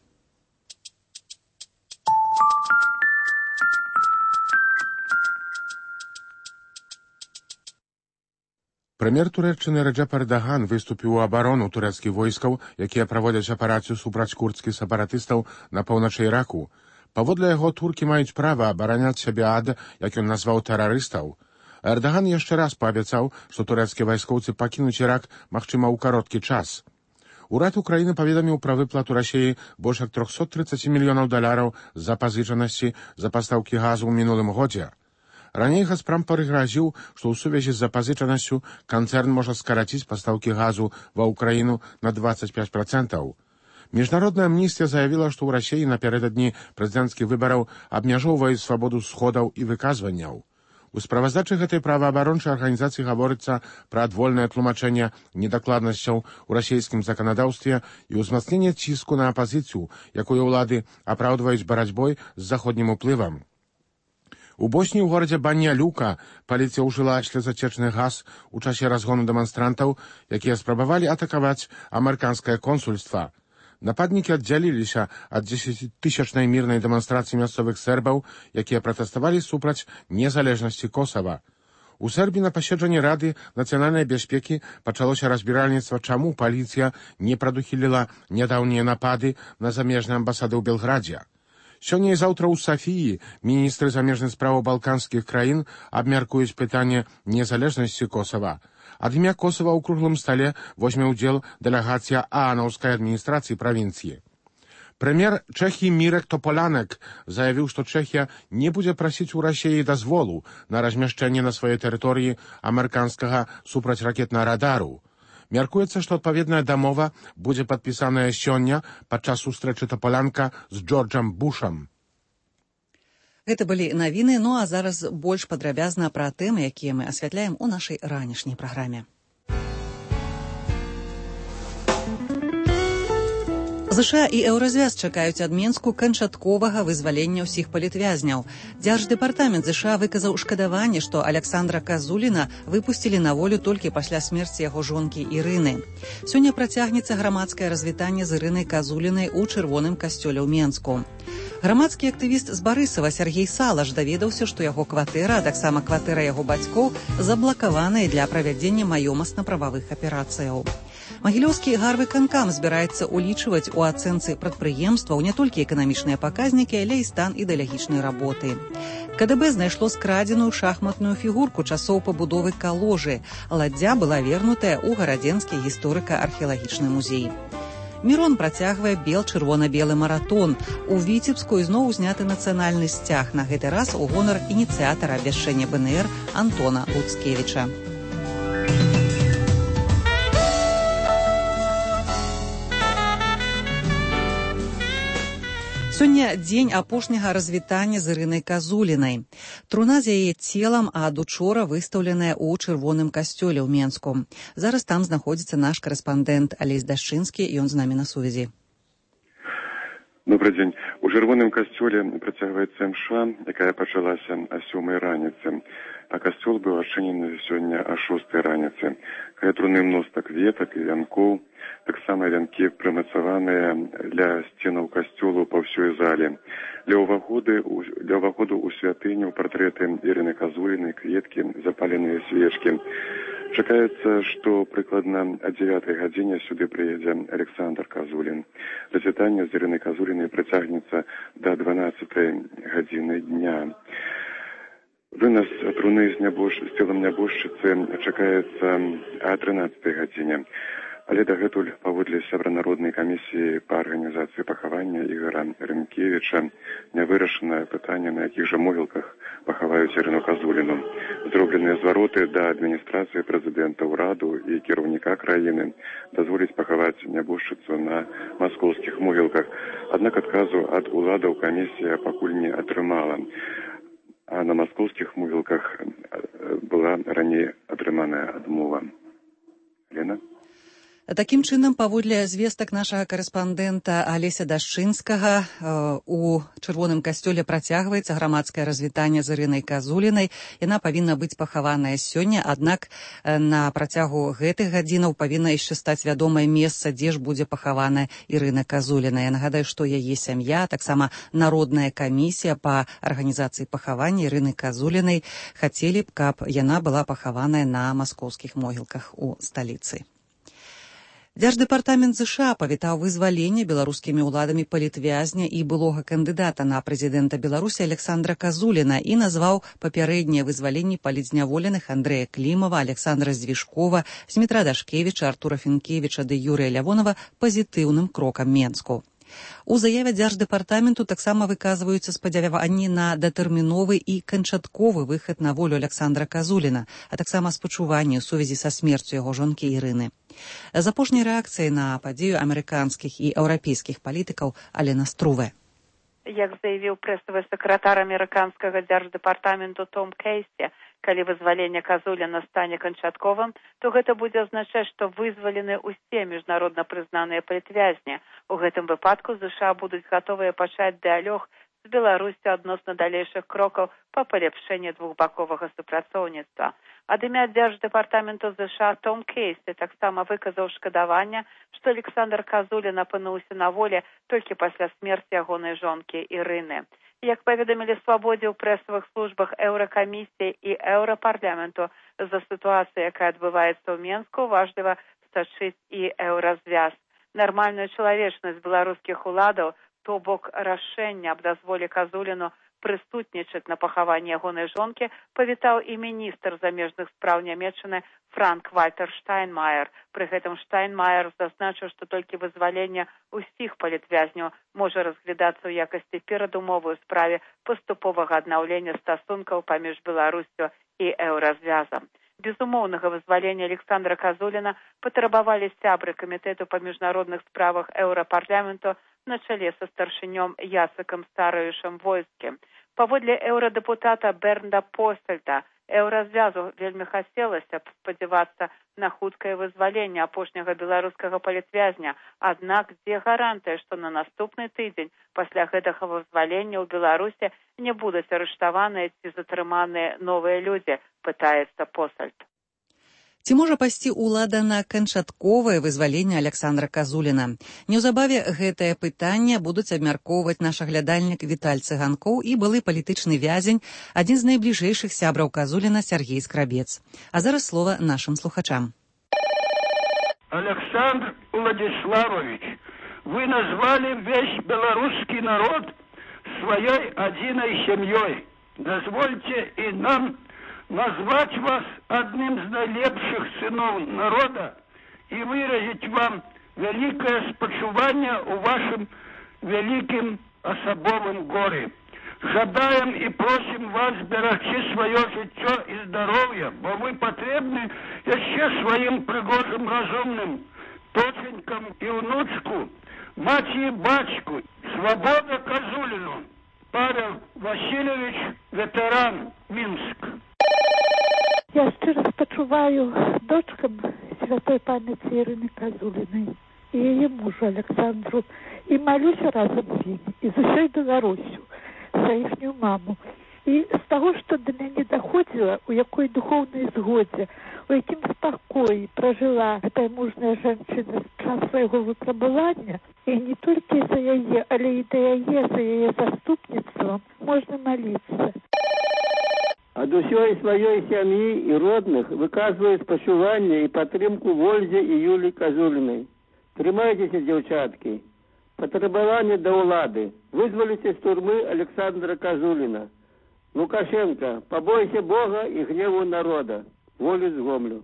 Прэм'ер Турэччыны Рэджэп Эрдаган выступіў у абарону турэцкіх войскаў, якія праводзяць аперацыю супраць курдскіх сепаратыстаў на поўначы Іраку. Паводле яго, туркі маюць права абараняць сябе ад, як ён назваў, тэрарыстаў. Эрдаган яшчэ раз паабяцаў, што турэцкія вайскоўцы пакінуць Ірак, магчыма, ў кароткі час. Урад Украіны паведаміў пра выплату Расіі больш як трохсот трыццаць мільёнаў даляраў за пазычанасці за пастаўкі газу ў мінулым годзе. Раней Газпром прыгразіў, што ў сувязі з запазычанасцю канцэрн можа скараціць пастаўкі газу ва ўкраіну на дваццаць пяць працэнтаў. Міжнародная амністыя заявіла, што ў Расіі напярэдадні прэзідэнцкіх выбараў абмяжоўваюць свабоду сходаў і выказванняў. У справаздачы гэтай праваабарончай арганізацыі гаворыцца пра адвольнае тлумачэнне недакладнасцяў у расійскім заканадаўстве і ўзмацненне ціску на апазіцыю, якую ўлады апраўдваюць барацьбой з заходнім уплывам. У Босніі ў горадзе Баня-Люка паліцыя ўжыла слезацечны газ у часе разгону дэманстрантаў, якія спрабавалі атакаваць амерыканскае консульства. Нападнікі аддзяліліся ад дзесяцітысячнай мірнай дэманстрацыі мясцовых сербаў, якія пратэставалі супраць незалежнасці Косава. У Сербіі на паседжанні Рады нацыянальнай бяспекі пачалося разбіральніцтва, чаму паліцыя не прадухіліла нядаўнія напады на замежныя амбасады ў Белградзе. Сёння і заўтра ў Сафіі міністры замежных справаў балканскіх краін абмяркуюць пытанне незалежнасці Косава. Ад імя Косава ў круглым стале возьме ўдзел дэлегацыя аанаўскай адміністрацыі правінцыі. Прэм'ер Чэхіі Мірек Тополянек заявіў, што Чэхія не будзе прасіць у Расіі дазволу на размяшчэнне на сваёй тэрыторыі амерыканскага супрацьракетнага радару. Мяркуецца, што адпаведная дамова будзе падпісаная сёння падчас сустрэчы Тополянка з Джорджам Бушам. Гэта былі навіны, ну а зараз больш падрабязна пра тэмы, якія мы асвятляем у нашай ранішняй праграме. ЗША і Еўразвяз чакаюць ад Менску канчатковага вызвалення ўсіх палітвязняў. Дзярждэпартамент ЗША выказаў шкадаванне, што Аляксандра Казуліна выпусцілі на волю толькі пасля смерці яго жонкі Ірыны. Сёння працягнецца грамадскае развітанне з Ірынай Казулінай у чырвоным касцёле ў Менску. Грамадскі актывіст з Барысава Сергей Салаш даведаўся, што яго кватэра, а таксама кватэра яго бацькоў, заблакаваныя для правядзення маёмасна-прававых аперацыяў. Магілёўскі гарвыканкам збіраецца улічваць у ацэнцы прадпрыемстваў не толькі эканамічныя паказнікі, але і стан ідэалагічнай работы. КДБ знайшло скрадзеную шахматную фігурку часоў пабудовы каложы. Ладдзя была вернутая ў гарадзенскі гісторыка-археалагічны музей. Мірон працягвае бел-чырвона-белы маратон. У Віцебску ізноў узняты нацыянальны сцяг, на гэты раз у гонар ініцыятара абвяшчэння БНР Антона Луцкевіча. Сёння дзень апошняга развітання з Ірынай Казулінай. Труна з яе целам ад учора выстаўленая ў чырвоным касцёле ў Менску. Зараз там знаходзіцца наш карэспандэнт Алесь Дашчынскі, і ён з намі на сувязі. Добрый день. У чырвоным касцёле працягваецца імша, якая пачалася о сёмай раніцы. А касцёл быў адчынены сёння о шостай раніцы. Каля труны мностак ветак і вянкоў. Таксама вянкі прымацаваныя для сценаў касцёлу па ўсёй зале. Для ўваходу, для ўваходу ў святыню партрэты Ірыны Казулінай, кветкі, запаленыя свечкі. Чакаецца, што прыкладна о дзевятай гадзіне сюды прыедзе Александр Казулін. Развітанне з Ірынай Казулінай працягнецца да дванаццатай гадзіны дня. Вынос труны з, нябож... з целам нябожчыцы чакаецца о трынаццатай гадзіне. Але дагэтуль паводле сябра Народнай камісіі па арганізацыі пахавання Ігора Рынкевіча не вырашана пытанне, на якіх жа могілках пахаваюць Ірыну Казуліну. Зробленыя звароты да адміністрацыі прэзідэнта, ўраду і кіраўніка краіны дазволіць пахаваць нябожчыцу на маскоўскіх могілках. Аднак адказу ад уладаў камісія пакуль не атрымала. А на маскоўскіх могілках была раней атрыманая адмова. Лена? Такім чынам, паводле звестак нашага карэспандэнта Алеся Дашчынскага, у чырвоным касцёле працягваецца грамадскае развітанне з Ірынай Казулінай. Яна павінна быць пахаваная сёння, аднак на працягу гэтых гадзінаў павінна яшчэ стаць вядомае месца, дзе ж будзе пахаваная Ірына Казуліна. Я нагадаю, што яе сям'я, таксама Народная камісія па арганізацыі пахавання Ірыны Казулінай хацелі б, каб яна была пахаваная на маскоўскіх могілках у сталіцы. Дзярждэпартамент ЗША павітаў вызваленне беларускімі ўладамі палітвязня і былога кандыдата на прэзідэнта Беларусі Александра Казуліна і назваў папярэднія вызваленні палітзняволеных Андрэя Клімава, Александра Звішкова, Змітра Дашкевіча, Артура Фінкевіча ды Юрыя Лявонова пазітыўным крокам Менску. У заяве дзярждэпартаменту таксама выказваюцца спадзяванні на датэрміновы і канчатковы выхад на волю Александра Казуліна, а таксама спачуванні ў сувязі са смерцю яго жонкі Ірыны. З апошняй рэакцыяй на падзею амерыканскіх і еўрапейскіх палітыкаў Алена Струве. Як заявіў прэсавы сакратар амерыканскага дзярждэпартаменту Том Кейсі, калі вызваленне Казуліна стане канчатковым, то гэта будзе азначаць, што вызвалены ўсе міжнародна прызнаныя палітвязні. У гэтым выпадку ЗША будуць гатовыя пачаць дыалог з Беларусю адносна далейшых крокаў па паляпшэнні двухбаковага супрацоўніцтва. Ад імя дзярждэпартаменту ЗША Том Кейсі таксама выказаў шкадаванне, што Александр Казулін апынуўся на волі толькі пасля смерці ягонай жонкі Ірыны. Як паведамілі Свабодзе ў прэсавых службах Еўракамісіі і Еўрапарламенту, за сітуацыю, якая адбываецца ў Менску, важліва стачыць і еўразвяз. Нармальную чалавечнасць беларускіх уладаў, то бок рашэння аб дазволе Казуліну прысутнічаць на пахаванні ягонай жонкі, павітаў і міністр замежных спраў Нямецчыны Франк Вальтер Штайнмаер. Пры гэтым Штайнмаер зазначыў, што толькі вызваленне ўсіх палітвязняў можа разглядацца ў якасці перадумовы ў справе паступовага аднаўлення стасункаў паміж Беларусю і еўразвязам. Безумоўнага вызвалення Александра Казуліна патрабавалі сябры камітэту па міжнародных справах Еўрапарламенту на чале са старшынём Яцыкам Стараюшам Войскім. Паводле еўрадэпутата Бернда Посельта, еўразвязу вельмі хацелася б спадзявацца на хуткае вызваленне апошняга беларускага палітвязня, аднак дзе гарантыя, што на наступны тыдзень пасля гэтага вызвалення ў Беларусі не будуць арыштаваныя ці затрыманыя новыя людзі, пытаецца Посельт. Ці можа пайсці ўлада на канчатковае вызваленне Александра Казуліна? Неўзабаве гэтае пытанне будуць абмяркоўваць наш аглядальнік Віталь Цыганкоў і былы палітычны вязень, адзін з найбліжэйшых сябраў Казуліна Сергей Скрабец. А зараз слова нашым слухачам. Александр Владиславович, вы назвали весь белорусский народ своей одиной семьей. Дозвольте и нам назвать вас одним из найлепших сынов народа и выразить вам великое спочувание у вашем великим особовом горе. Жадаем и просим вас берегчи свое життя и здоровье, бо вы потребны еще своим пригожим разумным доченькам и внучку, мать и батьку, Свобода Козулину. Павел Васильевич, ветеран, Минск. Я щиро спочуваю дочкам святой памяти Ірини Козулиной і її мужу Олександру. І молюся разом з ними, і з усією Білорусю, за їхню маму. І з того, що до мене доходило, у якої духовної згоді, у яким спокої прожила ця мужна жінка з часу свого випробування, і не тільки за її, але і до її, за її заступництвом можна молитися. Ад усёй сваёй сям'і і родных выказваю спачуванне і падтрымку Вользе і Юлі Козулиной. Трымайцеся, дзяўчаткі. Патрабаванне да ўлады. Вызваліце з турмы Александра Козулина. Лукашенко, побойся Бога і гневу народа. Волю з Гомлю.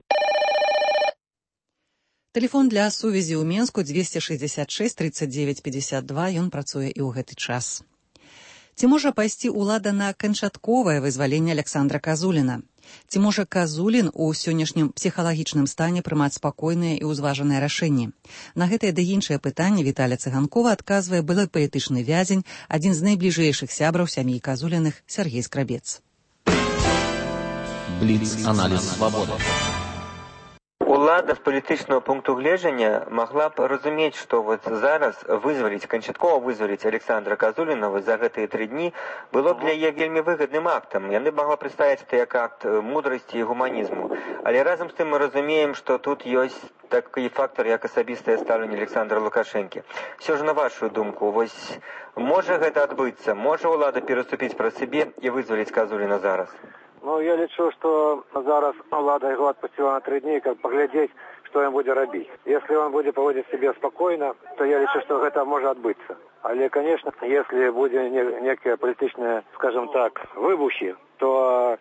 Тэлефон для сувязі ў Менску двести шестьдесят шесть тридцать девять пятьдесят два, ён працуе і ў гэты час. Ці можа пайсці ўлада на канчатковае вызваленне Александра Козулина? Ці можа Козулин у сённяшнім псіхалагічным стане прымаць спакойныя і ўзважаныя рашэнні? На гэтае ды іншае пытанне Віталя Цыганкова адказвае былы палітычны вязень, адзін з найбліжэйшых сябраў сям'і Козулиных Сергей Скрабец. Бліц-аналіз свабоды. Улада з палітычнага пункту гледжання магла б разумець, што вот зараз вызваліць, канчаткова вызваліць Александра Козулина за гэтыя тры дні было б для яе вельмі выгадным актам. Яны магла прадставіць это як акт мудрасці і гуманізму. Але разам з тым мы разумеем, што тут ёсць такі фактор, як асабістае стаўленне Александра Лукашэнкі. Всё ж на вашу думку, вось можа гэта адбыцца? Можа ўлада пераступіць праз сябе і вызваліць Козулина зараз? Ну, я лічу, что зараз влада его отпустила на три дня, как поглядеть, что он будет робить. Если он будет поводить себя спокойно, то я лічу, что это может отбыться. Але, конечно, если будет некие политичные, скажем так, выбухи, то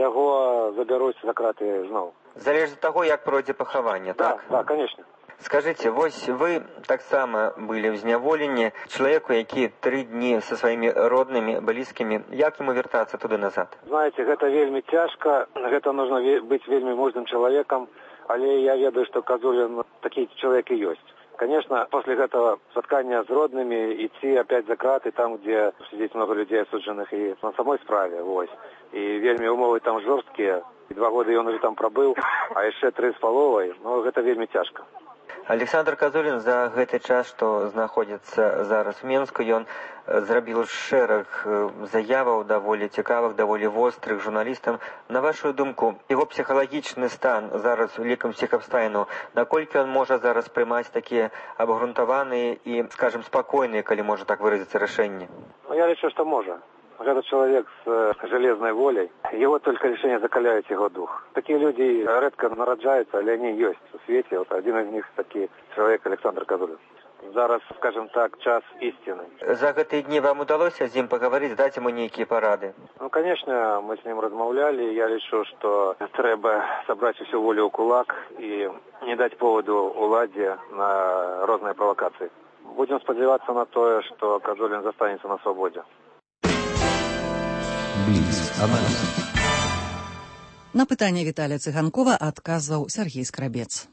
его заберут за краты знову. Залежит от того, як пройдзе пахаванне, так? Да, да, конечно. Скажите, вось вы таксама былі ў зняволенні, чалавеку, які тры дні са сваімі роднымі, блізкімі, як ему вяртацца туды назад? Знаете, гэта вельмі цяжка, гэта нужно быць вельмі мужным чалавекам, але я ведаю, што Козулин такі чалавек і ёсць. Конечно, после этого соткания с родными идти опять за краты, там, где сидит много людей осужденных и на самой справе, вось. И вельми умовы там жорсткие, и два года он уже там пробыл, а еще три с половой, но это вельми тяжко. Александр Козулин за гэты час, што знаходзіцца зараз у Менску, ён зрабіў шэраг заяваў даволі цікавых, даволі вострых журналістам. На вашу думку, яго псіхалагічны стан зараз у лікам псіхабстайну, наколькі ён можа зараз прымаць такія абгрунтаваныя і, скажем, спакойныя, калі можа так выразіцца, рашэнні? Ну, я лічу, што можа. Этот человек с железной волей, его только решение закаляет его дух. Такие люди редко нараджаются, але они есть в свете. Вот один из них такой человек Александр Козулин. Зараз, скажем так, час истины. За гэтыя дни вам удалось с ним поговорить, дать ему некие порады? Ну, конечно, мы с ним размовляли. Я решил, что треба собрать всю волю у кулак и не дать поводу уладе на разные провокации. Будем сподеваться на то, что Козулин застанется на свободе. На пытанне Віталя Цыганкова адказваў Сергей Скрабец.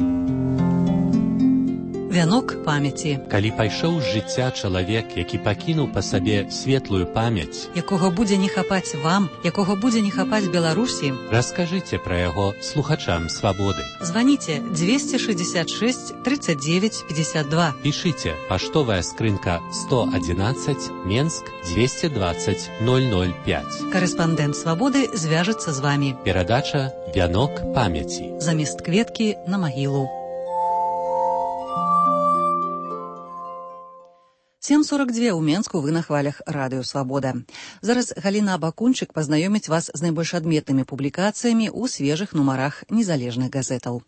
Вянок памяці. Калі пайшоў з жыцця чалавек, які пакінуў па сабе светлую памяць, якога будзе не хапаць вам, якога будзе не хапаць Беларусі, раскажыце пра яго слухачам свабоды. Званіце двести шестьдесят шесть тридцать девять пятьдесят два. Пішыце паштовая скрынка сто одиннадцать, Менск двести двадцать ноль ноль пять. Карэспандэнт свабоды звяжацца з вамі. Перадача «Вянок памяці». Замест кветкі на магілу. сем сорок два ў Менску, вы на хвалях радыё «Свабода». Зараз Галіна Абакунчык пазнаёміць вас з найбольш адметнымі публікацыямі ў свежых нумарах незалежных газетаў.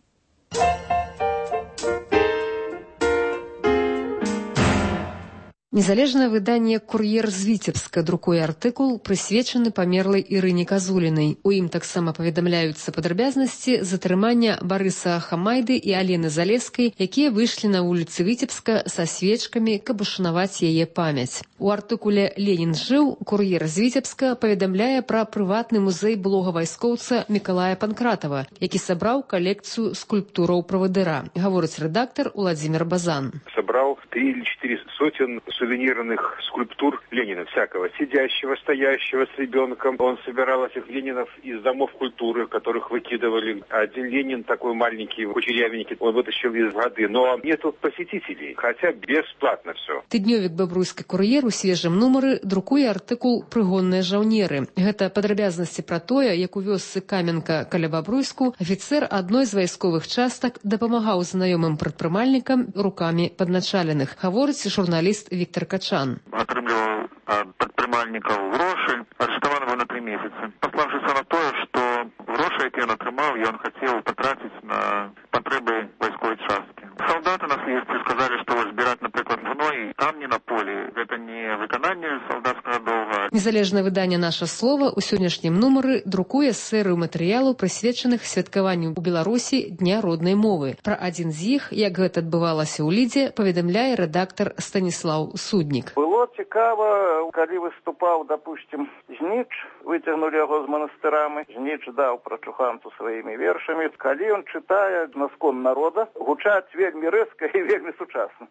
Незалежное выданне «Кур'ер з Віцебска» друкуе артыкул, прысвечаны памерлай Ірыне Козулінай. У ім таксама паведамляюцца падрабязнасці затрымання Барыса Хамайды і Алены Залескай, якія выйшлі на вуліцы Віцебска са свечкамі, каб ушанаваць яе памяць. У артыкуле «Ленін жыў» «Кур'ер з Віцебска» паведамляе пра прыватны музей былога вайскоўца Мікалая Панкратава, які сабраў калекцыю скульптураў правадыра. Гаворыць рэдактар Уладзімір Базан. собрал три или четыре сотен сувенирных скульптур Ленина всякого, сидящего, стоящего с ребенком. Он собирал этих Ленинов из домов культуры, которых выкидывали. Один Ленин такой маленький, кучерявенький, он вытащил из воды. Но нету посетителей, хотя бесплатно все. Тыднёвік «Бабруйскі кур'ер» у свежым нумары друкуе артыкул «Прыгонныя жаўнеры». Гэта падрабязнасці пра тое, як у вёсцы Каменка каля Бабруйску афіцэр адной з вайсковых частак дапамагаў знаёмым прадпрымальнікам рукамі падначаленых, гаворыць журналіст Віктор Качан. Атрымліваў ад прадпрымальнікаў грошы, арыштаваны на тры месяцы. Паслаўшыся на тое, што грошы, якія ён атрымаў, ён хацеў патраціць на патрэбы вайсковай часткі. Салдаты на следстве сказалі, што збіраць, напрыклад, гной камні на полі, гэта не выкананне салдацкага доўга. Незалежнае выданне «Наша слова» у сённяшнім нумары друкуе серыю матэрыялаў, прысвечаных святкаванню ў Беларусі Дня роднай мовы. Пра адзін з іх, як гэта адбывалася ў Лідзе, паведамляе рэдактар Станіслаў Суднік. Было цікава, калі выступаў, допустим, Жніч, выцягнули яго з манастырамі, Жніч даў прачуханцу сваімі вершамі. Калі ён чытае на скон народа, гучаць вельмі рэзка і вельмі сучасна.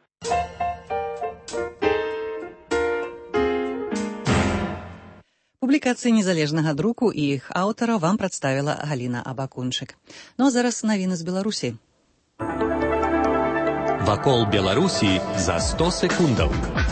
Публікацыі незалежнага друку і іх аўтара вам прадставіла Галіна Абакунчык. Ну а зараз навіны з Беларусі. Вакол Беларусі за сто секундаў.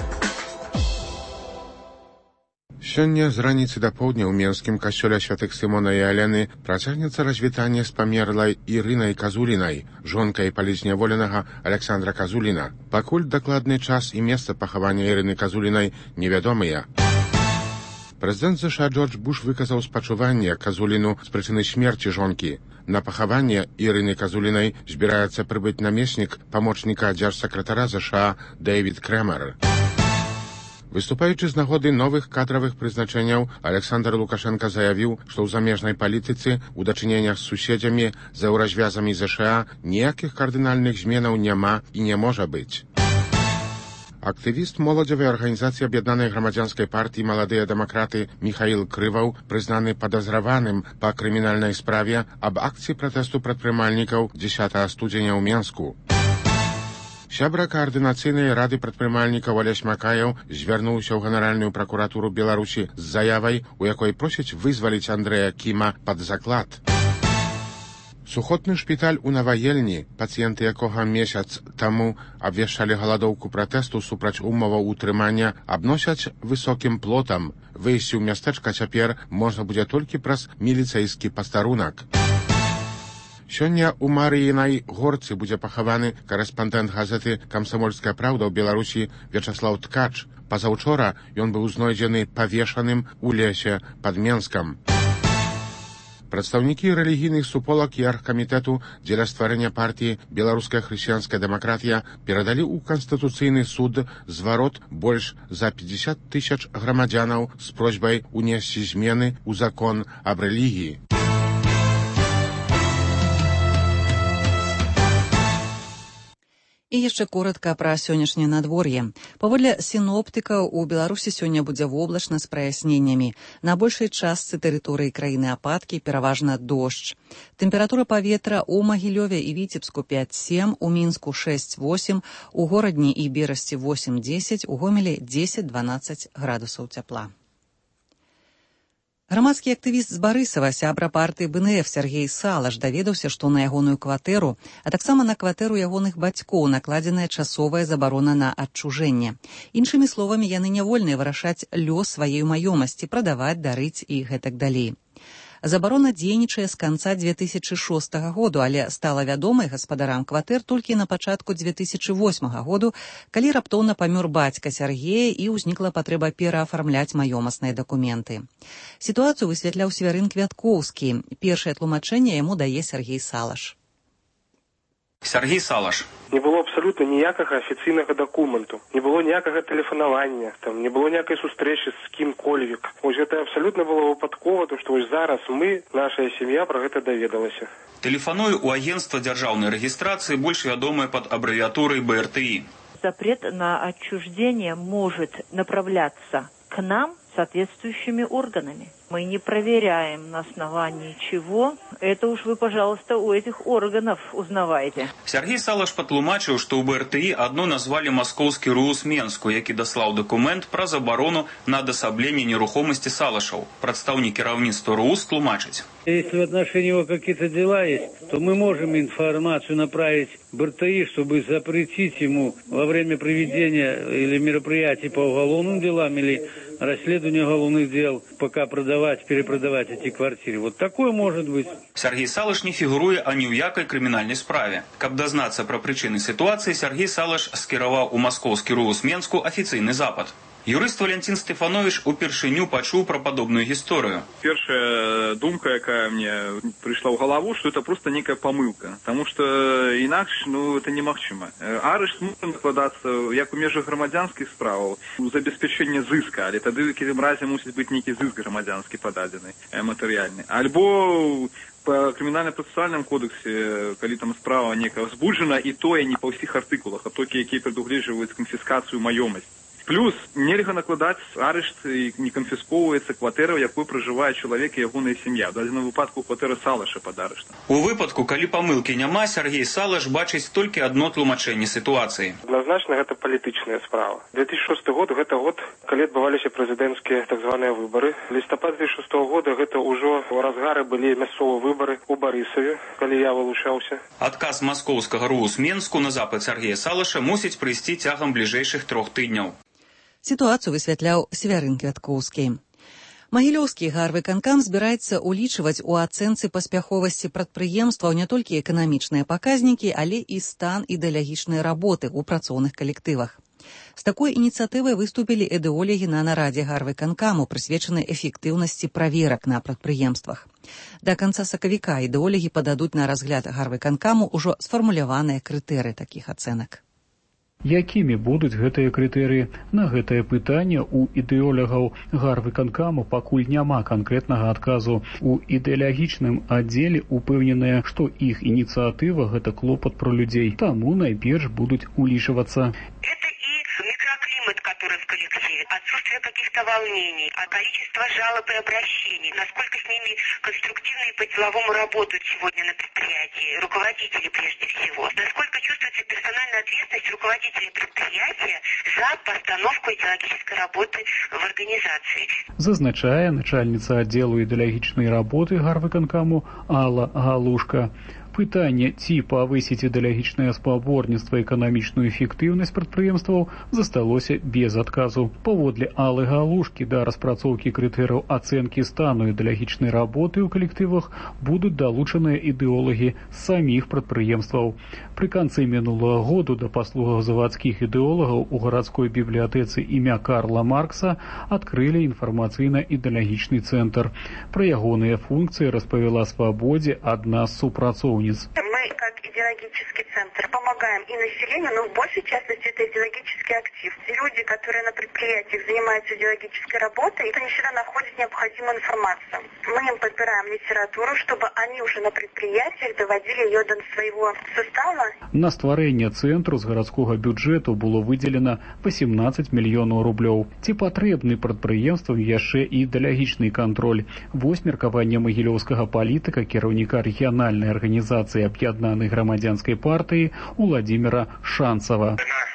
Сёння з раніцы да поўдня ў Менскім касцёле святых Сымона і Алены працягнецца развітанне з памерлай Ірынай Казулінай, жонкай палізняволенага Александра Казуліна. Пакуль дакладны час і месца пахавання Ірыны Казулінай невядомыя. Прэзідэнт ЗША Джордж Буш выказаў спачуванне Казуліну з прычыны смерці жонкі. На пахаванне Ірыны Казулінай збіраецца прыбыць намеснік памочніка дзяржсакратара ЗША Дэвід Крэмер. Выступаючы з нагоды новых кадравых прызначэнняў, Александр Лукашенко заявіў, што ў замежнай палітыцы ў дачыненнях з суседзямі з еўразвязамі ЗША ніякіх кардынальных зменаў няма і не можа быць. Актывіст моладзевай арганізацыі аб'яднанай грамадзянскай партыі «Маладыя дэмакраты» Міхаіл Крываў, прызнаны падазраваным па крымінальнай справе аб акцыі пратэсту прадпрымальнікаў дзесятага студзеня ў Менску. Сябра каардынацыйнай рады прадпрымальнікаў Алесь Макаеў звярнуўся ў Генеральную пракуратуру Беларусі з заявай, у якой просіць вызваліць Андрэя Кіма пад заклад. Сухотны шпіталь у Наваельні, пацыенты якога месяц таму абвяшчалі галадоўку пратэсту супраць умоваў утрымання, абносяць высокім плотам. Выйсці ў мястэчка цяпер можна будзе толькі праз міліцэйскі пастарунак. Сёння ў Марыінай горцы будзе пахаваны карэспандэнт газеты «Камсамольская праўда» ў Беларусі Вячаслаў Ткач. Пазаўчора ён быў знойдзены павешаным у лесе пад Менскам. Прадстаўнікі рэлігійных суполак і аргкамітэту дзеля стварэння партіі «Беларуская хрысціянская дэмакратія» перадалі ў Канстытуцыйны суд зварот больш за пятьдесят тысяч грамадзянаў з просьбай унесці змены ў закон аб рэлігіі. І яшчэ коратка пра сённяшняе надвор'е. Паводле сіноптыкаў, у Беларусі сёння будзе воблачна з праясненнямі. На большай частцы тэрыторыі краіны ападкі, пераважна дождж. Тэмпература паветра ў Магілёве і Віцебску пяць сем, у Мінску шэсць восем, у Горадні і Берасці восем дзесяць, у Гомелі дзесяць дванаццаць градусаў цяпла. Грамадскі актывіст з Барысава, сябра партыі Бэ Эн Эф Сергей Салаш даведаўся, што на ягоную кватэру, а таксама на кватэру ягоных бацькоў накладзеная часовая забарона на адчужэнне. Іншымі словамі, яны не вольныя вырашаць лёс сваёй маёмасці, прадаваць, дарыць і гэтак далей. Забарона дзейнічае з канца дзве тысячы шостага году, але стала вядомай гаспадарам кватэр толькі на пачатку дзве тысячы восьмага году, калі раптоўна памёр бацька Сергея і ўзнікла патрэба пераафармляць маёмасныя дакументы. Сітуацыю высвятляў Свярын Квяткоўскі. Першае тлумачэнне яму дае Сергей Салаш. Сергей Салаш. Не было абсалютна ніякага афіцыйнага дакументу, не было ніякага тэлефанавання, там не было ніякай сустрэчы з кім-кольвік. Вось гэта абсалютна было выпадкова, то што вось зараз мы, нашая сям'я, пра гэта даведалася. Тэлефаную ў агенцтва дзяржаўнай рэгістрацыі, больш вядомае пад абрэвіатурай Бэ Эр Тэ І. Запрет на отчуждение может направляться к нам соответствующими органами. Мы не проверяем, на основании чего. Это уж вы, пожалуйста, у этих органов узнавайте. Сергей Салаш патлумачыў, што ў БРТИ адно назвалі маскоўскі РУС Менску, які даслаў дакумент пра забарону на адасабленне нерухомасці Салашаў. Прадстаўнік кіраўніцтва РУС тлумачыць. Если в отношении его какие-то дела есть, то мы можем информацию направить БРТИ, чтобы запретить ему во время проведения или мероприятий по уголовным делам, или расследования уголовных дел, пока продавать, перепродавать эти квартиры. Вот такое может быть. Сергей Салаш не фігуруе ані ў якай крымінальнай справе. Каб дазнацца пра прычыны сітуацыі, Сергей Салаш скіраваў у маскоўскі РУС Менску афіцыйны запад. Юрыст Валентин Стефанович упершыню пачуў пра падобную гісторыю. Первая думка, якая мне пришла в голову, что это просто некая помылка. Потому что иначе, ну, это немагчыма. Арышт может накладацца як у межах грамадзянскіх справаў, забеспячэнне зыска, але тады ў якім разе мусіць быць нейкі зыск грамадзянскі пададзены, матэрыяльны. Альбо по крымінальна-працэсуальным кодексе, калі там справа некая ўзбуджана, і тое не па ўсіх артыкулах, а толькі якія прадугледжваюць канфіскацыю маёмасці. Плюс нельга накладаць арышт і не канфісковваецца кватэра, у якой пражывае чалавек і ягоная сям'я. У дадзеным выпадку кватэра Салаша пад арыштам. У выпадку, калі памылкі няма, Сергей Салаш бачыць толькі адно тлумачэнне сітуацыі. Адназначна гэта палітычная справа. две тысячи шесты год гэта год, калі адбываліся прэзідэнцкія так званыя выбары. Лістапад две тысячи шестого года гэта ўжо ў разгары былі мясцовыя выбары ў Барысаве, калі я вылучаўся. Адказ маскоўскага РУС Менску на запад Сергея Салаша мусіць прыйсці цягам бліжэйшых трох тыдняў. Сітуацыю высвятляў Свярын Квяткоўскі. Магілёўскі гарвыканкам збіраецца ўлічваць у ацэнцы паспяховасці прадпрыемстваў не толькі эканамічныя паказнікі, але і стан ідэалагічнай работы ў працоўных калектывах. З такой ініцыятывай выступілі ідэолагі на нарадзе гарвыканкаму, прысвечанай эфектыўнасці праверак на прадпрыемствах. Да канца сакавіка ідэолагі пададуць на разгляд гарвыканкаму ўжо сфармуляваныя крытэрыі такіх ацэнак. Якімі будуць гэтыя крытэрыі? На гэтае пытанне у ідэолагаў гарвыканкаму пакуль няма канкрэтнага адказу. У ідэалагічным аддзеле упэўненыя, што іх ініцыятыва – гэта клопат пра людзей, таму найперш будуць улічвацца. Микроклимат, который в коллективе, отсутствие каких-то волнений, а количество жалоб и обращений, насколько с ними конструктивно и по-деловому работают сегодня на предприятии, руководители прежде всего, насколько чувствуется персональная ответственность руководителей предприятия за постановку идеологической работы в организации. Зазначае начальница отделу идеологичной работы гарвыканкаму Алла Галушка. Пытанне, ці павысіць ідэалагічнае спаборніцтва эканамічную эфектыўнасць прадпрыемстваў засталося без адказу. Паводле Аллы Галушкі да распрацоўкі крытэрыяў ацэнкі стану ідэалагічнай работы ў калектывах будуць далучаныя ідэолагі з саміх прадпрыемстваў. Пры канцы мінулага году да паслугах завадскіх ідэолагаў у гарадской бібліятэцы імя Карла Маркса адкрылі інфармацыйна-ідэалагічны цэнтр. Пра ягоныя функцыі распавяла Свабодзе адна з супрацоўніц. Мы, как идеологический центр, помогаем и населению, но в большей частности это идеологический актив. Люди, которые на предприятиях занимаются идеологической работой, они всегда находят необходимую информацию. Мы им подбираем литературу, чтобы они уже на предприятиях доводили ее до своего состава. На стварэнне цэнтру з гарадскога бюджэту было выделена восемнадцать мільёнаў рублёў. Ці патрэбны прадпрыемствам яшчэ і ідэалагічны кантроль. Вось меркаванне магілёўскага палітыка, кіраўніка рэгіянальнай арганізацыі аб'яднанай грамадзянскай партыі Уладзіміра Шанцава.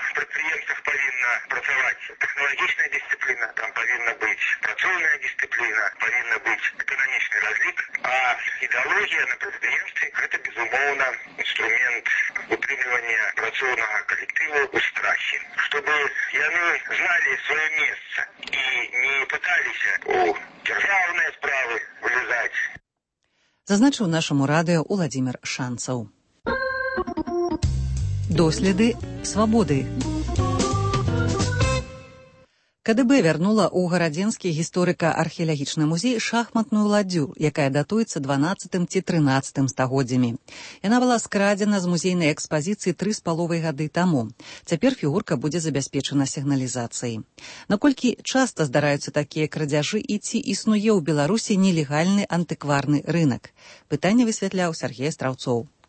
Технологичная дисциплина, там повинна быть працоўная дисциплина, повинна быть экономичный разлик, а идеология на предприемстве – это, безумовно, инструмент утрымлівання працоўнага коллектива у страхе. Чтобы яны знали свое место и не пытались у державные справы вылезать. Зазначыў нашаму радыё Уладзімір Шанцаў. Доследы свабоды. КДБ вярнула ў гарадзенскі гісторыка-археалагічны музей шахматную ладдзю, якая датуецца дванаццатым ці трынаццатым стагоддзямі. Яна была скрадзена з музейнай экспазіцыі тры з паловай гады таму. Цяпер фігурка будзе забяспечана сігналізацыяй. Наколькі часта здараюцца такія крадзяжы і ці існуе ў Беларусі нелегальны антыкварны рынак? Пытанне высвятляў Сергей Страўцоў.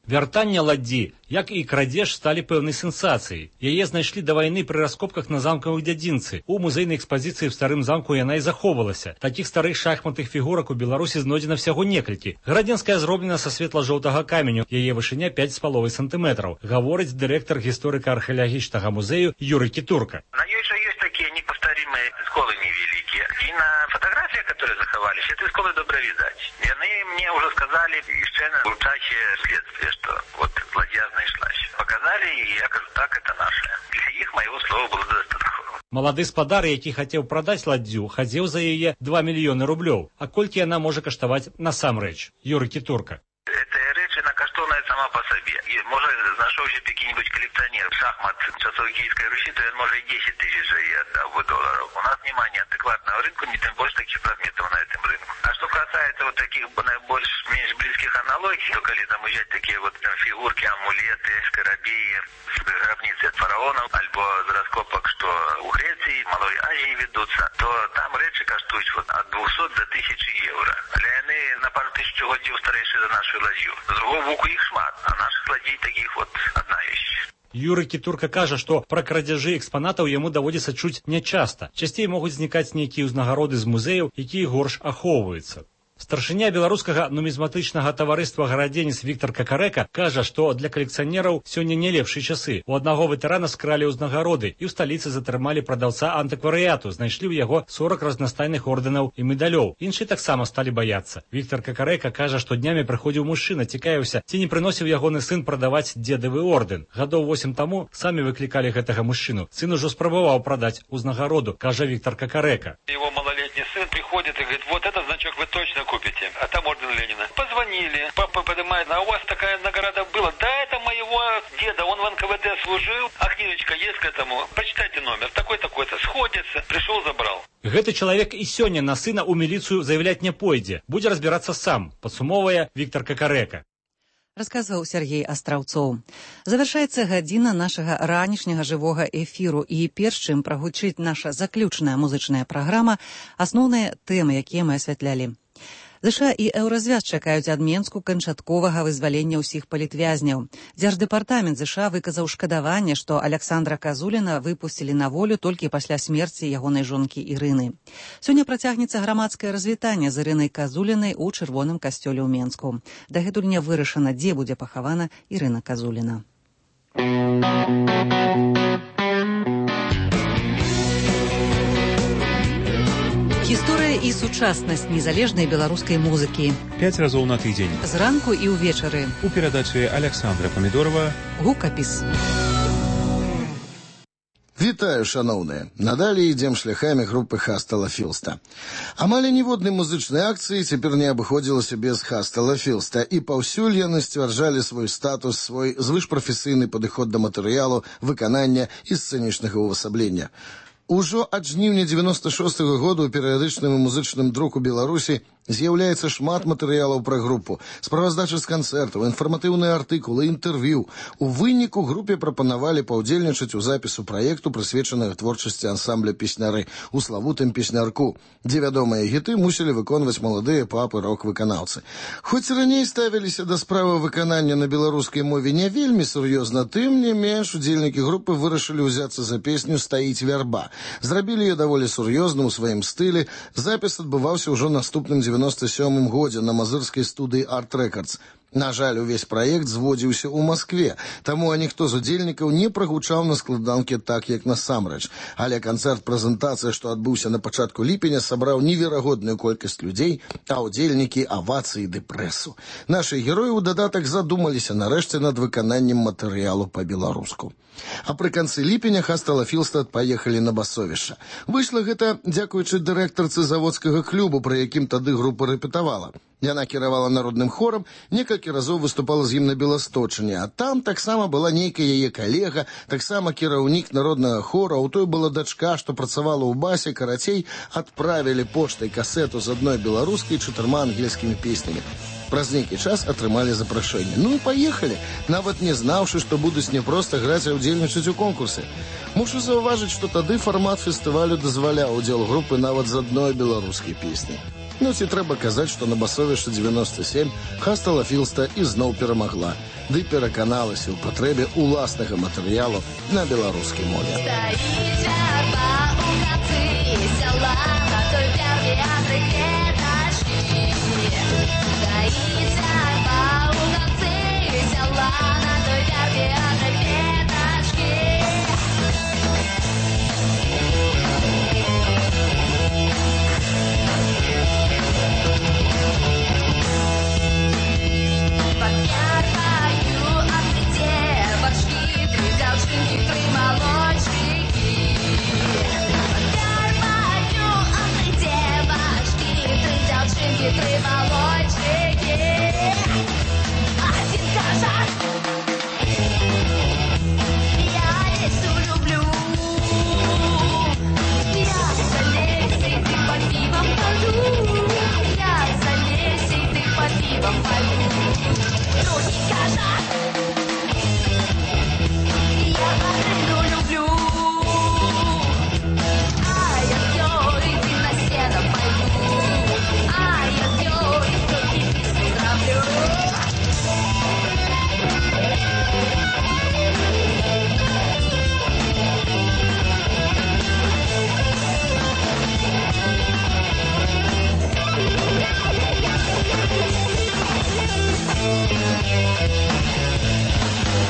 Вяртанне ладдзі, як і крадзеж, сталі пэўнай сенсацыяй. Яе знайшлі да вайны пры раскопках на замкавай дзядзінцы. У музейнай экспазіцыі ў старым замку яна і захоўвалася. Такіх старых шахматных фігурак у Беларусі знойдзена всяго некалькі. Градзенская зроблена са светла-жоўтага каменю, яе вышыня пяць з паловай сантыметраў, гаворыць дырэктар гісторыка-археалагічнага музею Юрый Кітурка. На ёй жа ёсць такія непаўтарымыя сколы невялікія. І на фатаграфіях, которые захаваліся, этой сколы добра відаць. Яны мне ўжо сказалі яшчэ на часе следствия, что вот ладья знайшлась. Показали, и я говорю, так, это наше. Для их моего слова было достаточно. Малады спадар, які хацеў прадаць ладдзю, хадзеў за яе два мільёны рублёў. А колькі яна можа каштаваць насамрэч? Юрый Кітурка. Эта рэч, она каштоўная сама по себе. И может знайшоўся какой-нибудь коллекционер шахмат часов Киевской Руси, то он может и десять тысяч же и отдал бы долларов. У нас, внимание, адекватного рынка, не тем больше таких предметов на этом рынке. А что касается вот таких наибольш меньше близких аналогий, то когда там взять такие вот там, фигурки, амулеты, скоробеи с гробницы от фараонов, альбо з раскопок, что у Греции, Малой Азии ведутся, то там речи коштуют вот от двухсот до тысячи евро. Для яны на пару тысяч годів старейшие за нашу ладью. З другого боку их шмат, а наших ладей таких вот одна вещь. Юрый Кітурка кажа, што пра крадзяжы экспанатаў яму даводзіцца чуць нячаста. Часцей могуць знікаць нейкія ўзнагароды з музеяў, якія горш ахоўваюцца. Старшыня беларускага нумізматычнага таварыства «Гарадзенец» Віктор Какарэка кажа, што для калекцыянераў сёння не лепшыя часы. У аднаго ветэрана скралі ўзнагароды і ў сталіцы затрымалі прадаўца антыкварыяту, знайшлі ў яго сорок разнастайных ордэнаў і медалёў. Іншыя таксама сталі баяцца. Віктор Какарэка кажа, што днямі прыходзіў мужчына, цікавіўся, ці не прыносіў ягоны сын прадаваць дзедавы ордэн. Гадоў восем таму самі выклікалі гэтага мужчыну. Сын ужо спрабаваў прадаць узнагароду, кажа Віктор Какарэка. Его малолетний сын приходит и говорит, вот этот значок вы точно купите, а там орден Ленина. Позвонили, папа поднимает, а у вас такая награда была? Да, это моего деда, он в эн ка вэ дэ служил, а книжечка есть к этому, почитайте номер, такой-такой-то, сходится, пришел, забрал. Гэты чалавек і сёння на сына ў міліцыю заявляць не пойдзе, будзе разбірацца сам, падсумоўвае Віктор Какарэка. Расказваў Сергей Астраўцоў. Завяршаецца гадзіна нашага ранішняга жывога эфіру, і перш чым прагучыць наша заключная музычная праграма, асноўныя тэмы, якія мы асвятлялі. ЗША і Еўразвяз чакаюць ад Менску канчатковага вызвалення ўсіх палітвязняў. Дзярждэпартамент ЗША выказаў шкадаванне, што Аляксандра Казуліна выпусцілі на волю толькі пасля смерці ягонай жонкі Ірыны. Сёння працягнецца грамадскае развітанне з Ірынай Казулінай у чырвоным касцёле ў Менску. Дагэтуль не вырашана, дзе будзе пахавана Ірына Казуліна. Гісторыя і сучаснасць незалежнай беларускай музыкі. Пяць разоў на тыдзень. Зранку і ўвечары. У перадачы Аляксандра Памідорова. Гукапіс. Вітаю, шаноўныя. Надалей ідзем шляхамі групы Хастела Філста. Амаль ніводнай музычнай акцыі цяпер не абыходзілася без Хастела Філста, і паўсюль яны сцвярджалі свой статус, свой звышпрафесійны падыход да матэрыялу, выканання і сцэнічнага ўвасаблення. Ужо ад жніўня дзевяноста шостага года ў перыядычным і музычным друку Беларусі з'яўляецца шмат матэрыялаў пра групу, справаздачы з канцэртаў, інфарматыўныя артыкулы, інтэрв'ю. У выніку групе прапанавалі паўдзельнічаць у запісу праекту, прысвечанага творчасці ансамбля песняры, у славутым песнярку, дзе вядомыя гіты мусілі выконваць маладыя папы рок-выканаўцы. Хоць раней ставіліся да справы выканання на беларускай мове не вельмі сур'ёзна, тым не менш удзельнікі групы вырашылі ўзяцца за песню «Стаіць вярба». Зрабілі яе даволі сур'ёзна ў сваім стылі. Запіс адбываўся ўжо наступным девяносто сёмым годзе на мазырскай студыі Art Records. На жаль, увесь праект зводзіўся ў Маскве, таму ніхто з удзельнікаў не прагучаў на складанке так, як насамрэч. Але канцэрт-прэзентацыя, што адбыўся на пачатку ліпеня, сабраў неверагодную колькасць людзей, а удзельнікі авацыі ды прэсу. Нашы героі ў дадатак задумаліся нарэшце над выкананнем матэрыялу па-беларуску. А пры канцы ліпеня Хастела Філста паехалі на басовішча. Выйшла гэта дзякуючы дырэктарцы заводскага клубу, пры якім тады група рэпетавала. Яна кіравала народным хорам, некалькі разоў выступала з ім на Беласточыне, а там таксама была нейкая яе калега, таксама кіраўнік народнага хора, у той была дачка, што працавала ў басе, карацей, адправілі поштай касету з адной беларускай і чатырма ангельскімі песнямі. Праз нейкі час атрымалі запрашэнне. Ну і паехалі, нават не знаўшы, што будуць не проста граць, а ўдзельнічаць у конкурсе. Мушу заўважыць, што тады фармат фестывалю дазваляў удзел групы нават з адной беларускай песні. Ну ці трэба казаць, што на басовішча девяносто семь Хастела Філста ізноў перамагла. ды пераканалася ў патрэбе ўласнага матэрыялу на беларускай мове.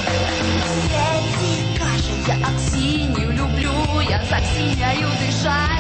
Аксинью люблю, я за Аксинью дышать.